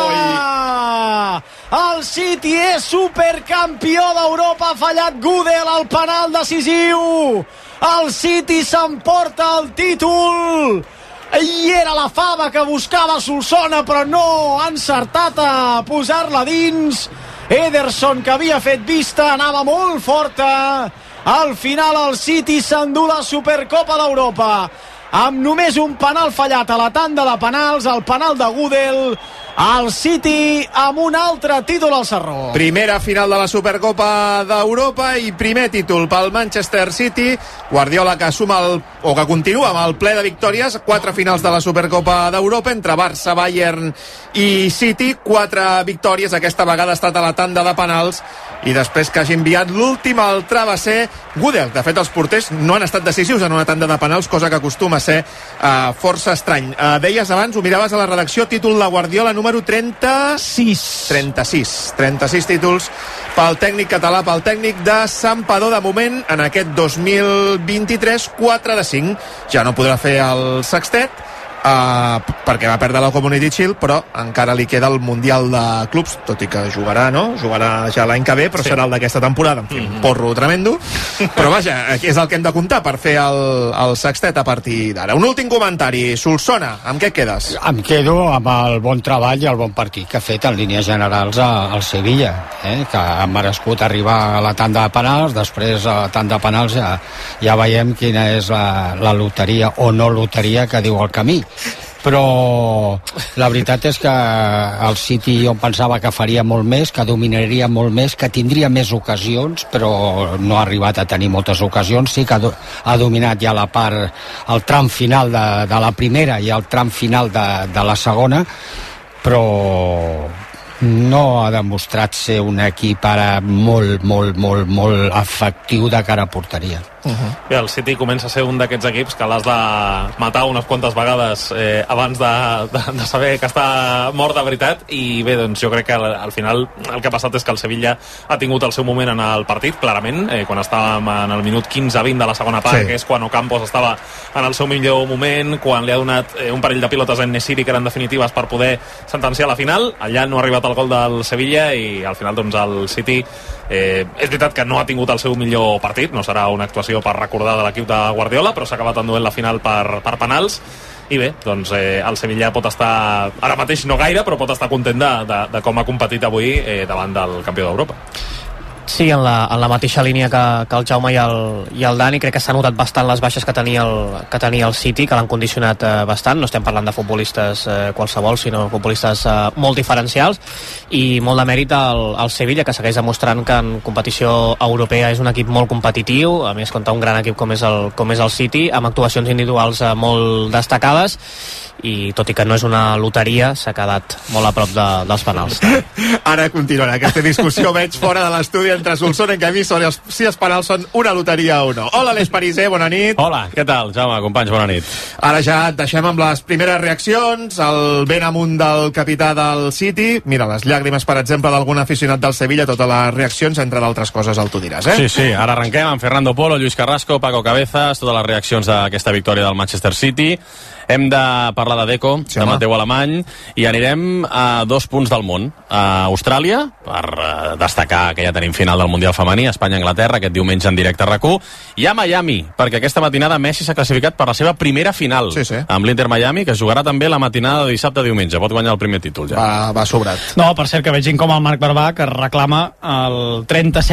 El City és supercampió d'Europa. Ha fallat Gudel al penal decisiu. El City s'emporta el títol. I era la fava que buscava Solsona, però no ha encertat a posar-la dins. Ederson, que havia fet vista, anava molt forta. Al final el City s'endú la Supercopa d'Europa amb només un penal fallat a la tanda de penals, el penal de Gudel. El City amb un altre títol al Sarró. Primera final de la Supercopa d'Europa i primer títol pel Manchester City. Guardiola que que continua amb el ple de victòries. 4 finals de la Supercopa d'Europa entre Barça, Bayern i City. 4 victòries, aquesta vegada ha estat a la tanda de penals, i després que hagi enviat l'últim al travesser Gudel. De fet, els porters no han estat decisius en una tanda de penals, cosa que acostuma a ser força estrany. Deies abans, ho miraves a la redacció, títol de Guardiola número 36 títols pel tècnic català, pel tècnic de Santpedor. De moment, en aquest 2023, 4 de 5. Ja no podrà fer el sextet, perquè va perdre la Community Shield, però encara li queda el Mundial de Clubs, tot i que jugarà ja l'any que ve, però serà el d'aquesta temporada. En fi, un porro tremendo, però vaja, aquí és el que hem de comptar per fer el sextet a partir d'ara. Un últim comentari. Solsona, amb què quedes? Em quedo amb el bon treball i el bon partit que ha fet en línies generals al Sevilla, que ha merescut arribar a la tanda de penals. Després a la tanda de penals ja veiem quina és la loteria o no loteria que diu el camí. Però la veritat és que el City jo pensava que faria molt més, que dominaria molt més, que tindria més ocasions, però no ha arribat a tenir moltes ocasions. Sí que ha dominat ja la part, el tram final de la primera i el tram final de la segona, però no ha demostrat ser un equip ara molt efectiu de cara a porteria. Bé, el City comença a ser un d'aquests equips que l'has de matar unes quantes vegades abans de saber que està mort de veritat, i bé, doncs jo crec que al final el que ha passat és que el Sevilla ha tingut el seu moment en el partit, clarament, quan estàvem en el minut 15-20 de la segona part, que és quan Ocampos estava en el seu millor moment, quan li ha donat un parell de pilotes a En-Nesyri que eren definitives per poder sentenciar la final. Allà no ha arribat el gol del Sevilla i al final doncs el City és veritat que no ha tingut el seu millor partit, no serà una actuació per recordar de l'equip de Guardiola, però s'ha acabat enduent la final per penals. I bé, doncs el Sevilla pot estar, ara mateix no gaire, però pot estar content de com ha competit avui davant del campió d'Europa. Sí, en la mateixa línia que el Jaume i el Dani. Crec que s'ha notat bastant les baixes que tenia el City, que l'han condicionat bastant. No estem parlant de futbolistes qualsevol, sinó futbolistes molt diferencials, i molt de mèrit al Sevilla, que segueix demostrant que en competició europea és un equip molt competitiu, a més contra un gran equip com és el City, amb actuacions individuals molt destacades, i tot i que no és una loteria, s'ha quedat molt a prop dels penals. Ara continuarà aquesta discussió, veig fora de l'estudi entre Solsona i Camí, si els penals són una loteria o no. Hola, Aleix Pariser, bona nit. Hola, què tal, Jaume, companys, bona nit. Ara ja et deixem amb les primeres reaccions, el vent amunt del capità del City. Mira, les llàgrimes, per exemple, d'algun aficionat del Sevilla, totes les reaccions, entre d'altres coses, el tu diràs, eh? Sí, ara arrenquem amb Fernando Polo, Lluís Carrasco, Paco Cabezas, totes les reaccions d'aquesta victòria del Manchester City. Hem de parlar de Deco, sí, de Mateu Alemany, i anirem a 2 punts del món. A Austràlia, per destacar que ja tenim final del Mundial femení, Espanya-Anglaterra, aquest diumenge en directe a RAC1, i a Miami, perquè aquesta matinada Messi s'ha classificat per la seva primera final, amb l'Inter Miami, que es jugarà també la matinada de dissabte-diumenge. Pot guanyar el primer títol, ja. Va sobrat. No, per cert, que veig gent com el Marc Barbà, que reclama el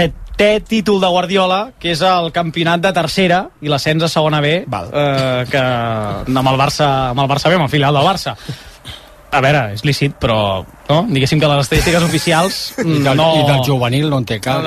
37è títol de Guardiola, que és el campionat de tercera i l'ascens a segona B, que amb el Barça B, amb el filial del Barça. A veure, és lícit, però no? Diguéssim que les estadístiques oficials i del juvenil no en té cap.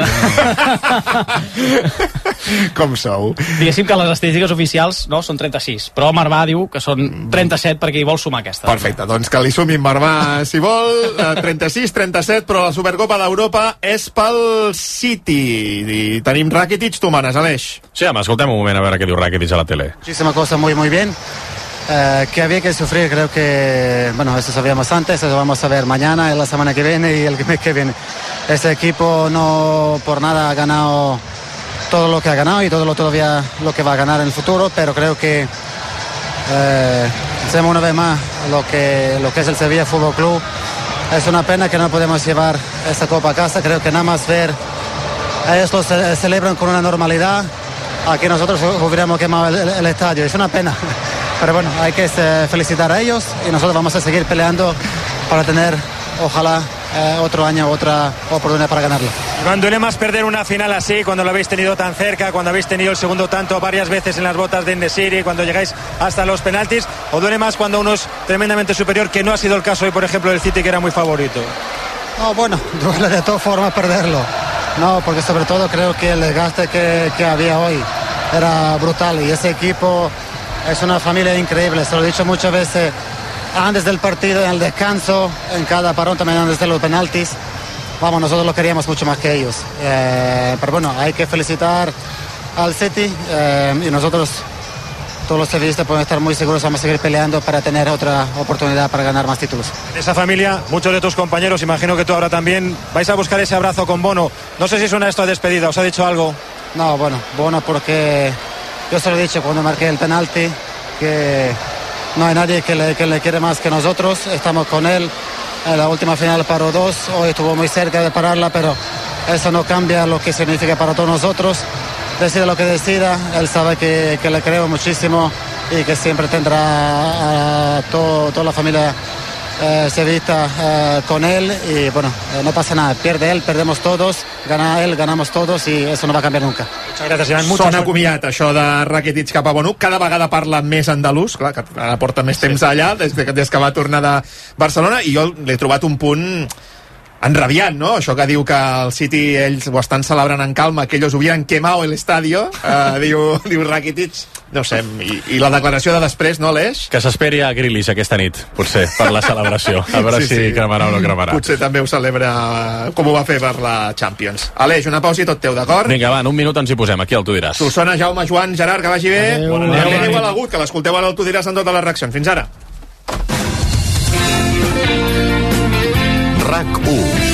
Com sou? Diguéssim que les estadístiques oficials són 36, però Marvà diu que són 37 perquè hi vol sumar aquesta. Perfecte, doncs que li sumin Marvà si vol, 36, 37, però la Supercopa d'Europa és pel City. I tenim Rakitic, tu manes, Aleix. Sí, home, escoltem un moment a veure què diu Rakitic a la tele. Muchísimas cosas muy bien. Que había que sufrir, creo que, bueno, eso sabíamos antes, eso vamos a ver mañana, la semana que viene y el mes que viene. Este equipo no por nada ha ganado todo lo que ha ganado y todavía lo que va a ganar en el futuro, pero creo que hacemos una vez más lo que es el Sevilla Fútbol Club. Es una pena que no podemos llevar esta copa a casa, creo que nada más ver a ellos lo celebran con una normalidad, aquí nosotros hubiéramos quemado el estadio, es una pena. Pero bueno, hay que felicitar a ellos y nosotros vamos a seguir peleando para tener, ojalá, otro año, otra oportunidad para ganarlo. Iván, duele más perder una final así, cuando lo habéis tenido tan cerca, cuando habéis tenido el segundo tanto varias veces en las botas de En-Nesyri, cuando llegáis hasta los penaltis, o duele más cuando uno es tremendamente superior, que no ha sido el caso hoy, por ejemplo, del City, que era muy favorito? No, bueno, duele de todas formas perderlo. No, porque sobre todo creo que el desgaste que había hoy era brutal y ese equipo es una familia increíble, se lo he dicho muchas veces antes del partido, en el descanso, en cada parón, también antes de los penaltis. Vamos, nosotros lo queríamos mucho más que ellos. Pero bueno, hay que felicitar al City y nosotros todos los sevillistas pueden estar muy seguros, vamos a seguir peleando para tener otra oportunidad para ganar más títulos. En esa familia, muchos de tus compañeros, imagino que tú ahora también, vais a buscar ese abrazo con Bono. No sé si suena esto a despedida, ¿os ha dicho algo? No, bueno, Bono, porque yo se lo he dicho cuando marqué el penalti, que no hay nadie que le quiere más que nosotros. Estamos con él. En la última final paró 2, hoy estuvo muy cerca de pararla, pero eso no cambia lo que significa para todos nosotros. Decida lo que decida, él sabe que le creo muchísimo y que siempre tendrá a toda la familia sevillista con él. Y bueno, no pasa nada, pierde él, perdemos todos, gana él, ganamos todos y eso no va a cambiar nunca. Muchas gracias, Iván. Sona comiat, això de Rakitic cap a Bono. Cada vegada parla més andalús, clar, que ara porta més temps allà, des que va tornar de Barcelona, i jo l'he trobat un punt enrabiat, no? Això que diu que el City ells ho estan celebrant en calma, que ells hubieran quemado el estadio, diu Rakitic. No sé, i la declaració de després, no, Aleix? Que s'esperi a Grealish aquesta nit, potser, per la celebració. A veure si cremarà o no cremarà. Potser també ho celebra com ho va fer per la Champions. Aleix, una pausa i tot teu, d'acord? Vinga, va, en un minut ens hi posem, aquí al Tu diràs. Solsona, Jaume, Joan, Gerard, que vagi bé. També aneu a l'Agut, que l'escolteu ara al Tu diràs en totes les reaccions. Fins ara. RAC1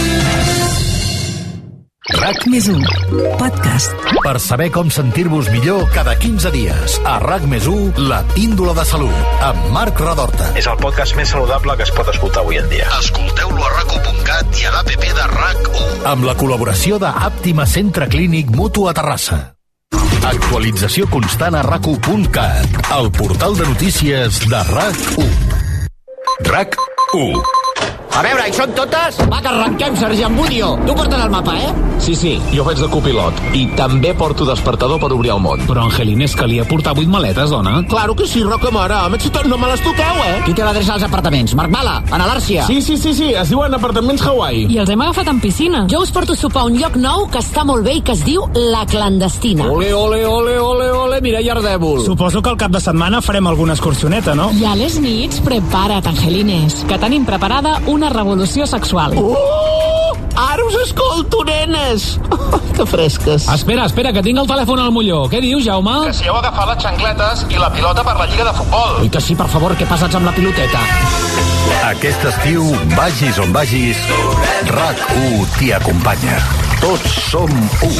RAC+1 Podcast. Per saber com sentir-vos millor cada 15 dies. A RAC+1, la píndola de salut, amb Marc Radorta. És el podcast més saludable que es pot escoltar avui en dia. Escolteu-lo a RAC1.cat i a l'APP de RAC1. Amb la col·laboració de Àptima Centre Clínic Mutu a Terrassa. Actualització constant a RAC1.cat, el portal de notícies de RAC1. RAC1. A veure, hi són totes? Va, que arrenquem, Sergent Budio. Tu portes el mapa, eh? Sí, jo faig de copilot. I també porto despertador per obrir el món. Però, Angelines, calia portar 8 maletes, dona? Claro que sí, Roca Mare. No me les toqueu, eh? Qui té l'adreça als apartaments? Marc Bala, Ana l'Àrcia. Sí, es diuen apartaments Hawaii. I els hem agafat en piscina. Jo us porto a sopar un lloc nou que està molt bé i que es diu La Clandestina. Ole, Mireia Ardèvol. Suposo que el cap de setmana farem alguna excursioneta, no? I a les nits, prepara't, Angelines, que tenim preparada una revolució sexual. Ara us escolto, nenes. Que fresques. Espera, que tinc el telèfon al molló. Què dius, Jaume? Que si heu agafat les xancletes i la pilota per la Lliga de Futbol. Oi que sí, per favor, que passats amb la piloteta. Aquest estiu, vagis on vagis, RAC1 t'hi acompanya. Tots som u.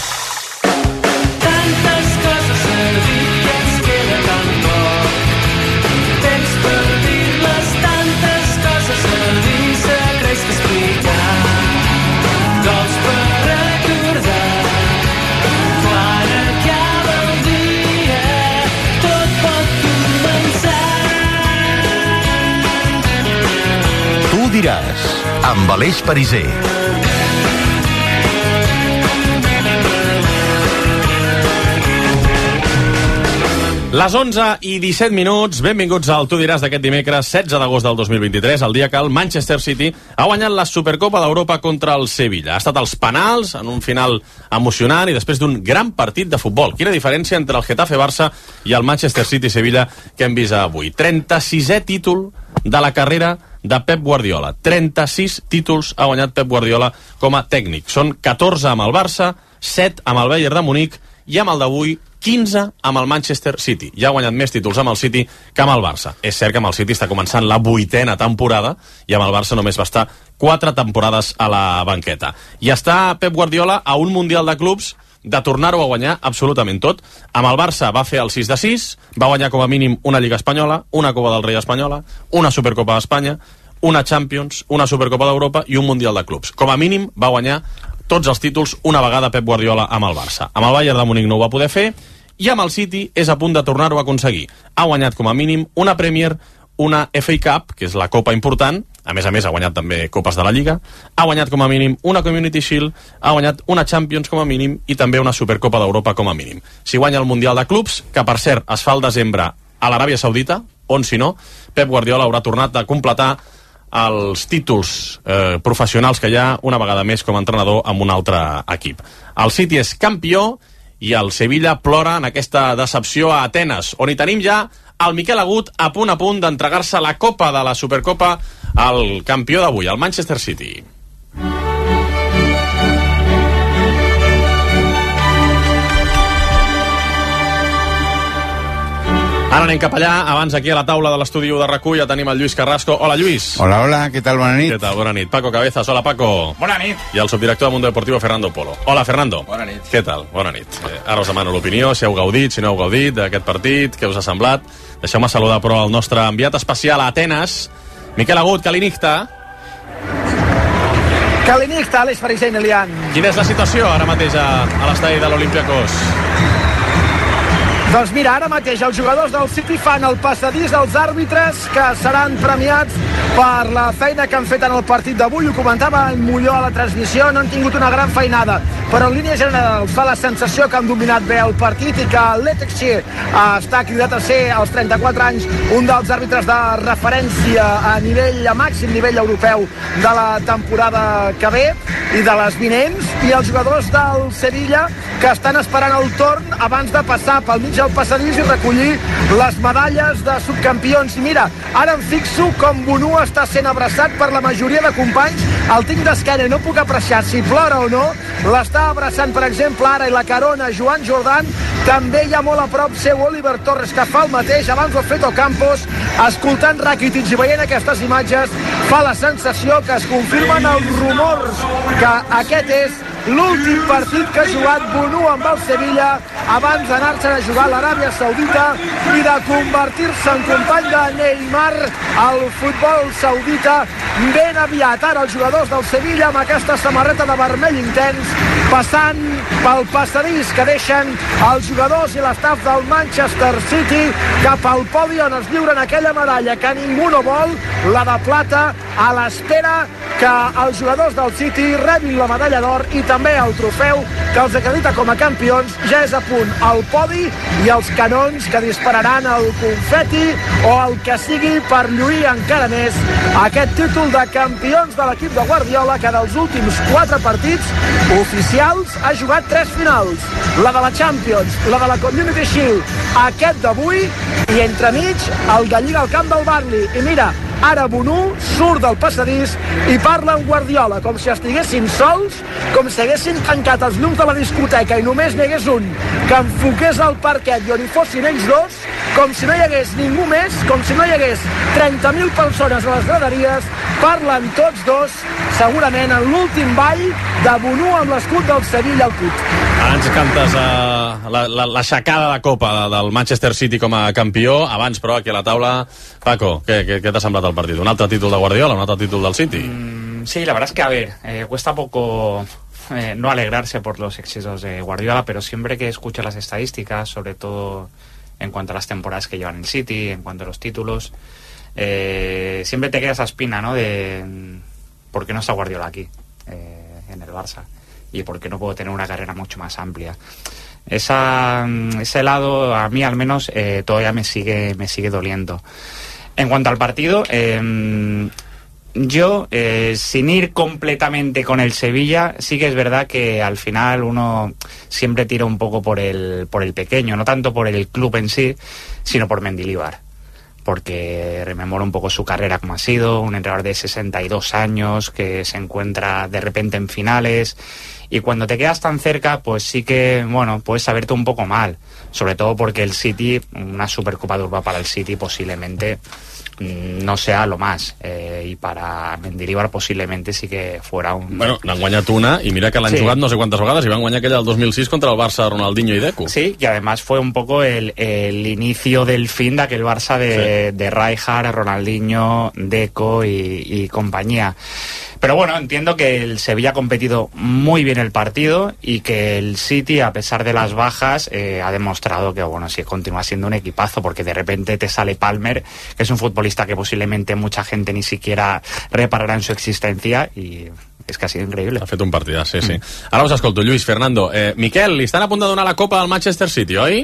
Tantes coses a dir que ens queda tan poc. Temps per dir-les, tantes coses a dir, secrets que explicar. Gols per recordar. Quan acaba el dia, tot pot començar. Tu diràs, amb Aleix Pariser. Les 11 i 17 minuts, benvinguts al Tu diràs d'aquest dimecres 16 d'agost del 2023, el dia que el Manchester City ha guanyat la Supercopa d'Europa contra el Sevilla. Ha estat als penals, en un final emocionant i després d'un gran partit de futbol. Quina diferència entre el Getafe-Barça i el Manchester City-Sevilla que hem vist avui. 36è títol de la carrera de Pep Guardiola. 36 títols ha guanyat Pep Guardiola com a tècnic. Són 14 amb el Barça, 7 amb el Bayern de Munic i amb el d'avui 15 amb el Manchester City. Ja ha guanyat més títols amb el City que amb el Barça. És cert que amb el City està començant la 8a temporada i amb el Barça només va estar 4 temporades a la banqueta. I està Pep Guardiola a un Mundial de Clubs de tornar-ho a guanyar absolutament tot. Amb el Barça va fer el 6-6, va guanyar com a mínim una Lliga Espanyola, una Copa del Rei Espanyola, una Supercopa d'Espanya, una Champions, una Supercopa d'Europa i un Mundial de Clubs. Com a mínim va guanyar tots els títols una vegada Pep Guardiola amb el Barça. Amb el Bayern de Munic no ho va poder fer i amb el City és a punt de tornar-ho a aconseguir. Ha guanyat com a mínim una Premier, una FA Cup, que és la copa important, a més ha guanyat també copes de la Lliga, ha guanyat com a mínim una Community Shield, ha guanyat una Champions com a mínim i també una Supercopa d'Europa com a mínim. Si guanya el Mundial de Clubs, que per cert es fa al desembre a l'Aràbia Saudita, on si no, Pep Guardiola haurà tornat a completar els títols professionals que hi ha una vegada més com a entrenador amb un altre equip. El City és campió i el Sevilla plora en aquesta decepció a Atenes, on hi tenim ja el Miquel Agut a punt d'entregar-se la Copa de la Supercopa al campió d'avui, el Manchester City. Ara anem cap allà. Abans, aquí a la taula de l'estudi de RAC1 ja tenim el Lluís Carrasco. Hola, Lluís. Hola, hola, què tal? Bona nit. Què tal? Bona nit. Paco Cabezas. Hola, Paco. Bona nit. I el subdirector de Mundo Deportivo, Fernando Polo. Hola, Fernando. Bona nit. Què tal? Bona nit. Ara us demano l'opinió, si heu gaudit, si no heu gaudit d'aquest partit, què us ha semblat. Deixeu-me saludar, però, el nostre enviat especial a Atenes, Miquel Agut, Kalinigta. Kalinigta, Aleix Fariseny, Elian. Quina és la situació ara mateix a l'estadi de l'Olympiacos? Doncs mira, ara mateix els jugadors del City fan el passadís als àrbitres que seran premiats per la feina que han fet en el partit d'avui. Ho comentava en Molló a la transmissió, no han tingut una gran feinada, però en línia general fa la sensació que han dominat bé el partit i que l'Etexi està cridat a ser, als 34 anys, un dels àrbitres de referència a màxim nivell europeu de la temporada que ve i de les vinents, i els jugadors del Sevilla que estan esperant el torn abans de passar pel mig del passadís i recollir les medalles de subcampions. I mira, ara em fixo com Bonú està sent abraçat per la majoria de companys. El tinc d'esquena, no puc apreciar si plora o no. L'està abraçant, per exemple, ara i la carona Joan Jordan. També hi ha molt a prop seu Oliver Torres, que fa el mateix. Abans ho ha fet Ocampos. Escoltant Rakitic i veient aquestes imatges, fa la sensació que es confirmen els rumors que aquest és l'últim partit que ha jugat Bonú amb el Sevilla abans d'anar-se'n a jugar a l'Aràbia Saudita i de convertir-se en company de Neymar al futbol saudita ben aviat. Ara els jugadors del Sevilla amb aquesta samarreta de vermell intens passant pel passadís que deixen els jugadors i l'estaf del Manchester City cap al podi on es lliuren aquella medalla que ningú no vol, la de plata, a l'espera que els jugadors del City rebin la medalla d'or i també el trofeu que els acredita com a campions. Ja és a punt el podi i els canons que dispararan el confeti o el que sigui per lluir encara més aquest títol de campions de l'equip de Guardiola, que dels últims 4 partits oficials ha jugat 3 finals, la de la Champions, la de la Community Shield, aquest d'avui i entremig el de Lliga al camp del Burnley. I mira, ara Bonú surt del passadís i parla amb Guardiola com si estiguessin sols, com si haguessin tancat els llums de la discoteca i només n'hi hagués un que enfoqués el parquet i on hi fossin ells dos, com si no hi hagués ningú més, com si no hi hagués 30.000 persones a les graderies. Parlen tots dos, segurament en l'últim ball de Bonú amb l'escut del Sevilla al pit. Ara ens cantes l'aixecada de copa del Manchester City com a campió. Abans, però, aquí a la taula, Paco, què t'ha semblat el partit? ¿Un altre títol de Guardiola, un altre títol del City? Sí, la verdad es que, a ver, cuesta poco no alegrarse por los éxitos de Guardiola, pero siempre que escucho las estadísticas, sobre todo en cuanto a las temporadas que llevan en City, en cuanto a los títulos, siempre te queda esa espina, ¿no? De ¿por qué no está Guardiola aquí, en el Barça? Y por qué no puedo tener una carrera mucho más amplia. Ese lado, a mí al menos, todavía me sigue doliendo. En cuanto al partido, yo, sin ir completamente con el Sevilla, sí que es verdad que al final uno siempre tira un poco por el pequeño, no tanto por el club en sí, sino por Mendilibar, porque rememoro un poco su carrera como ha sido, un entrenador de 62 años que se encuentra de repente en finales, y cuando te quedas tan cerca, pues sí que, bueno, puedes saberte un poco mal, sobre todo porque el City, una Supercopa de Europa para el City posiblemente no sea lo más, i para Mendilibar posiblemente sí que fuera un... Bueno, n'han guanyat una i mira que l'han jugat no sé quantes vegades i van guanyar aquella del 2006 contra el Barça de Ronaldinho y Deco. Sí, y además fue un poco el inicio del fin de aquel Barça de Rijkaard, Ronaldinho, Deco y compañía. Pero bueno, entiendo que el Sevilla ha competido muy bien el partido y que el City, a pesar de las bajas, ha demostrado que, bueno, sí continúa siendo un equipazo, porque de repente te sale Palmer, que es un futbolista que posiblemente mucha gente ni siquiera repararà en su existencia, i és que ha sido increïble. Ha fet un partidàs, sí, sí. Ara us escolto, Lluís, Fernando. Miquel, li estan a punt de donar la copa al Manchester City, oi?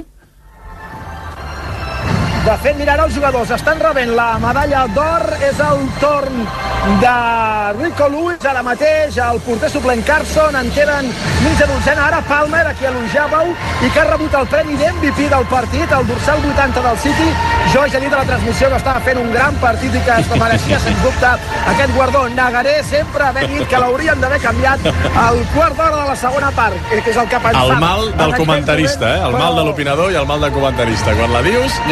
De fet, mira, ara els jugadors estan rebent la medalla d'or. És el torn de Rico Lewis, ara mateix el porter suplent Carson, en queden mitja dotzena. Ara Palmer, aquí elogiàveu, i que ha rebut el premi d'MVP del partit, el dorsal 80 del City. Jo ja he dit a la transmissió que estava fent un gran partit i que es mereixia, sens dubte, aquest guardó. Negaré sempre haver dit que l'haurien d'haver canviat al quart d'hora de la segona part, que és el que pensava. El mal del comentarista, el mal de l'opinador i el mal del comentarista. Quan la dius, nyac, passa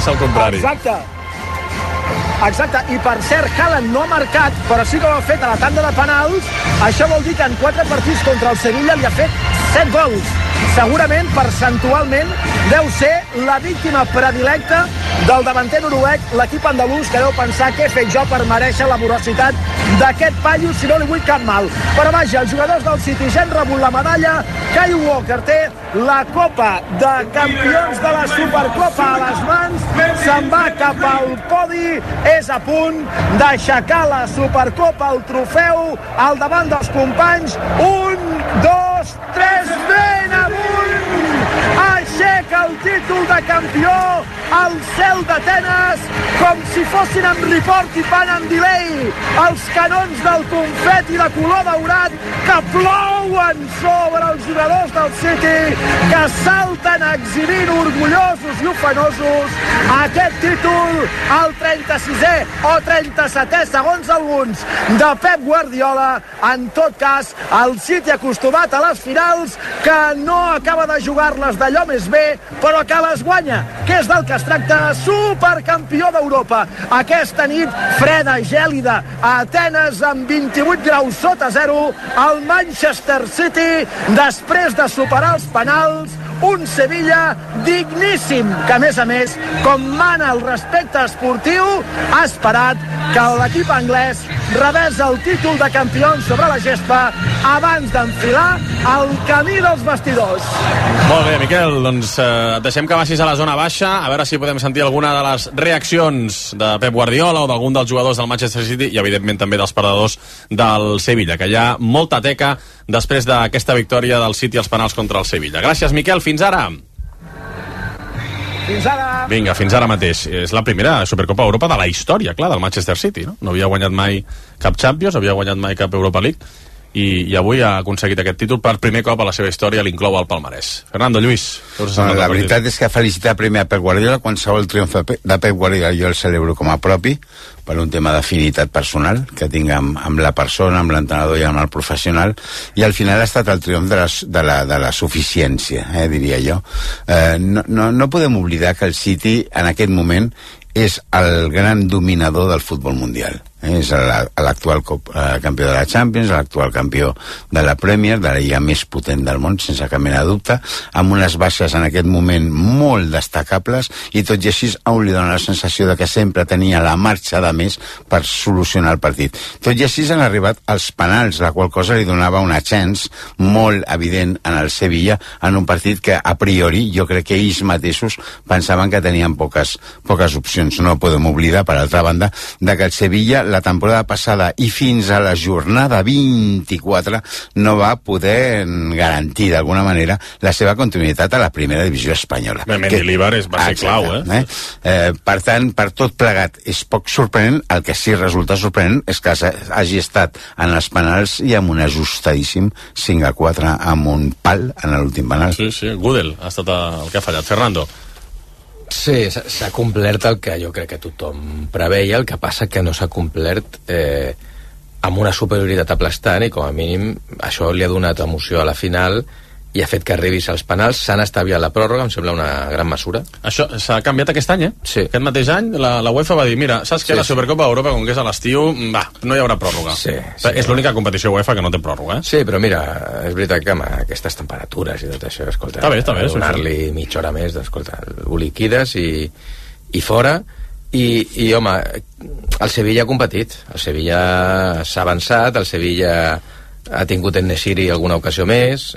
passa al contrari. Exacte, i per cert, Haaland no ha marcat, però sí que ho ha fet a la tanda de penals. Això vol dir que en 4 partits contra el Sevilla li ha fet 7 gols. Segurament, percentualment, deu ser la víctima predilecta del davanter noruec, l'equip andalús, que deu pensar què he fet jo per merèixer la vorocitat d'aquest paio, si no li vull cap mal. Però vaja, els jugadors del City ja han rebut la medalla. Kyle Walker té la Copa de Campions de la Supercopa a les mans, se'n va cap al podi, és a punt d'aixecar la Supercopa, el trofeu, al davant dels companys. 1, 2, 3, ben amunt! Aixeca el títol de campió al cel d'Atenes, com si fossin amb report i pan amb delay, els canons del confeti de color daurat que plouen sobre els jugadors del City, que salten exhibint orgullosos i ufanosos aquest títol, el 36è o 37è, segons alguns, de Pep Guardiola. En tot cas, el City acostumat a les finals, que no acaba de jugar-les d'allò més bé, però que les guanya, que és del que es tracta. Supercampió d'Europa. Aquesta nit freda, gèlida, a Atenes amb 28 graus sota zero, el Manchester City, després de superar els penals, un Sevilla digníssim, que a més, com mana el respecte esportiu, ha esperat que l'equip anglès rebés el títol de campions sobre la gespa abans d'enfilar el camí dels vestidors. Molt bé, Miquel, doncs et deixem que baixis a la zona baixa, a veure si podem sentir alguna de les reaccions de Pep Guardiola o d'algun dels jugadors del Manchester City i, evidentment, també dels perdedors del Sevilla, que hi ha molta teca després d'aquesta victòria del City als penals contra el Sevilla. Gràcies, Miquel, fins ara. Fins ara. Vinga, fins ara mateix. És la primera Supercopa Europa de la història, clar, del Manchester City, no? No havia guanyat mai cap Champions, havia guanyat mai cap Europa League, i avui ha aconseguit aquest títol per primer cop a la seva història, l'inclou al palmarès. Fernando, Lluís. La veritat és que felicitar primer a Pep Guardiola. Qualsevol triomf de Pep Guardiola jo el celebro com a propi, per un tema d'afinitat personal que tinc amb la persona, amb l'entrenador i amb el professional, i al final ha estat el triomf de la suficiència, diria jo. No podem oblidar que el City en aquest moment és el gran dominador del futbol mundial. És l'actual campió de la Champions, l'actual campió de la Premier, de la lliga més potent del món, sense cap mena de dubte, amb unes baixes en aquest moment molt destacables, i tot i així a un li dona la sensació de que sempre tenia la marxa de més per solucionar el partit. Tot i així han arribat els penals, la qual cosa li donava una chance molt evident en el Sevilla, en un partit que a priori jo crec que ells mateixos pensaven que tenien poques opcions. No podem oblidar, per altra banda, de que el Sevilla la temporada passada i fins a la jornada 24 no va poder garantir d'alguna manera la seva continuïtat a la primera divisió espanyola. Mendilibar va ser clau, Per tant, per tot plegat és poc sorprenent. El que sí resulta sorprenent és que hagi estat en els penals i amb un ajustadíssim 5-4 amb un pal en l'últim penal. Sí, Gudel ha estat el que ha fallat. Fernando. Sí, s'ha complert el que jo crec que tothom preveia, el que passa que no s'ha complert amb una superioritat aplastant, i com a mínim això li ha donat emoció a la final i ha fet que arribis als penals. S'han estalviat la pròrroga, em sembla una gran mesura. Això s'ha canviat aquest any, Sí. Aquest mateix any la UEFA va dir, mira, saps què? La Supercopa d'Europa, com que és a l'estiu, no hi haurà pròrroga. Sí. És l'única competició UEFA que no té pròrroga, Sí, però mira, és veritat que amb aquestes temperatures i tot això, escolta, està bé, donar-li mitja hora més, escolta, ho liquides i fora. I home, el Sevilla ha competit, el Sevilla s'ha avançat, el Sevilla ha tingut en Nesiri alguna ocasió més,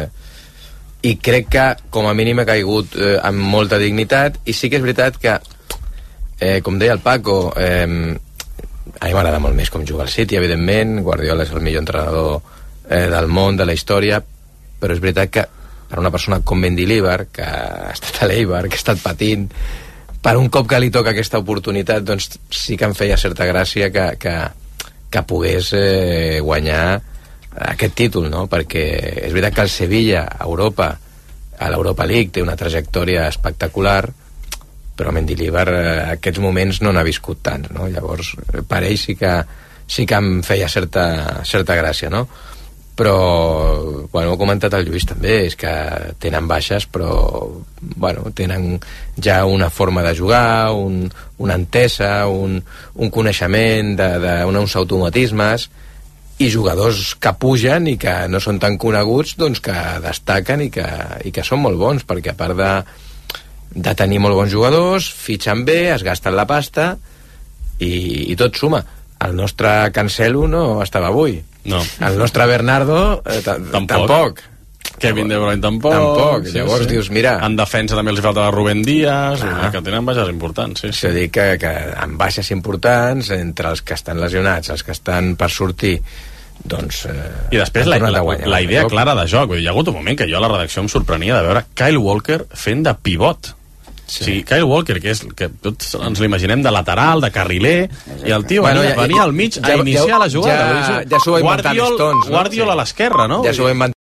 i crec que com a mínim ha caigut amb molta dignitat. I sí que és veritat que com deia el Paco, a mi m'agrada molt més com juga el City, evidentment. Guardiola és el millor entrenador del món, de la història, però és veritat que per una persona com Mendilibar, que ha estat a l'Eibar, que ha estat patint, per un cop que li toca aquesta oportunitat, doncs sí que em feia certa gràcia que pogués guanyar aquest títol, no? Perquè és veritat que el Sevilla a Europa, a l'Europa League, té una trajectòria espectacular, però Mendilibar aquests moments no n'ha viscut tants, no? Llavors per ell sí que em feia certa gràcia, no? Però quan ho ha comentat el Lluís també, és que tenen baixes, però bueno, tenen ja una forma de jugar, una entesa, un coneixement d'uns automatismes, i jugadors que pugen i que no són tan coneguts, doncs que destaquen i que són molt bons, perquè a part de tenir molt bons jugadors, fitxen bé, es gasten la pasta i tot suma. El nostre Cancelo no estava avui. No. El nostre Bernardo tampoc. Kevin De Bruyne tampoc. Llavors dius, mira... En defensa també els faltava Rubén Díaz, que tenen baixes importants. Això dic que amb baixes importants, entre els que estan lesionats, els que estan per sortir, doncs... I després la idea clara de joc. Hi ha hagut un moment que jo a la redacció em sorprenia de veure Kyle Walker fent de pivot. Sí, Kyle Walker, que tots ens l'imaginem de lateral, de carriler, i el tio venia al mig a iniciar la jugada. Ja s'ho va inventar Stones, no? Guardiola a l'esquerra, no? Ja s'ho va inventar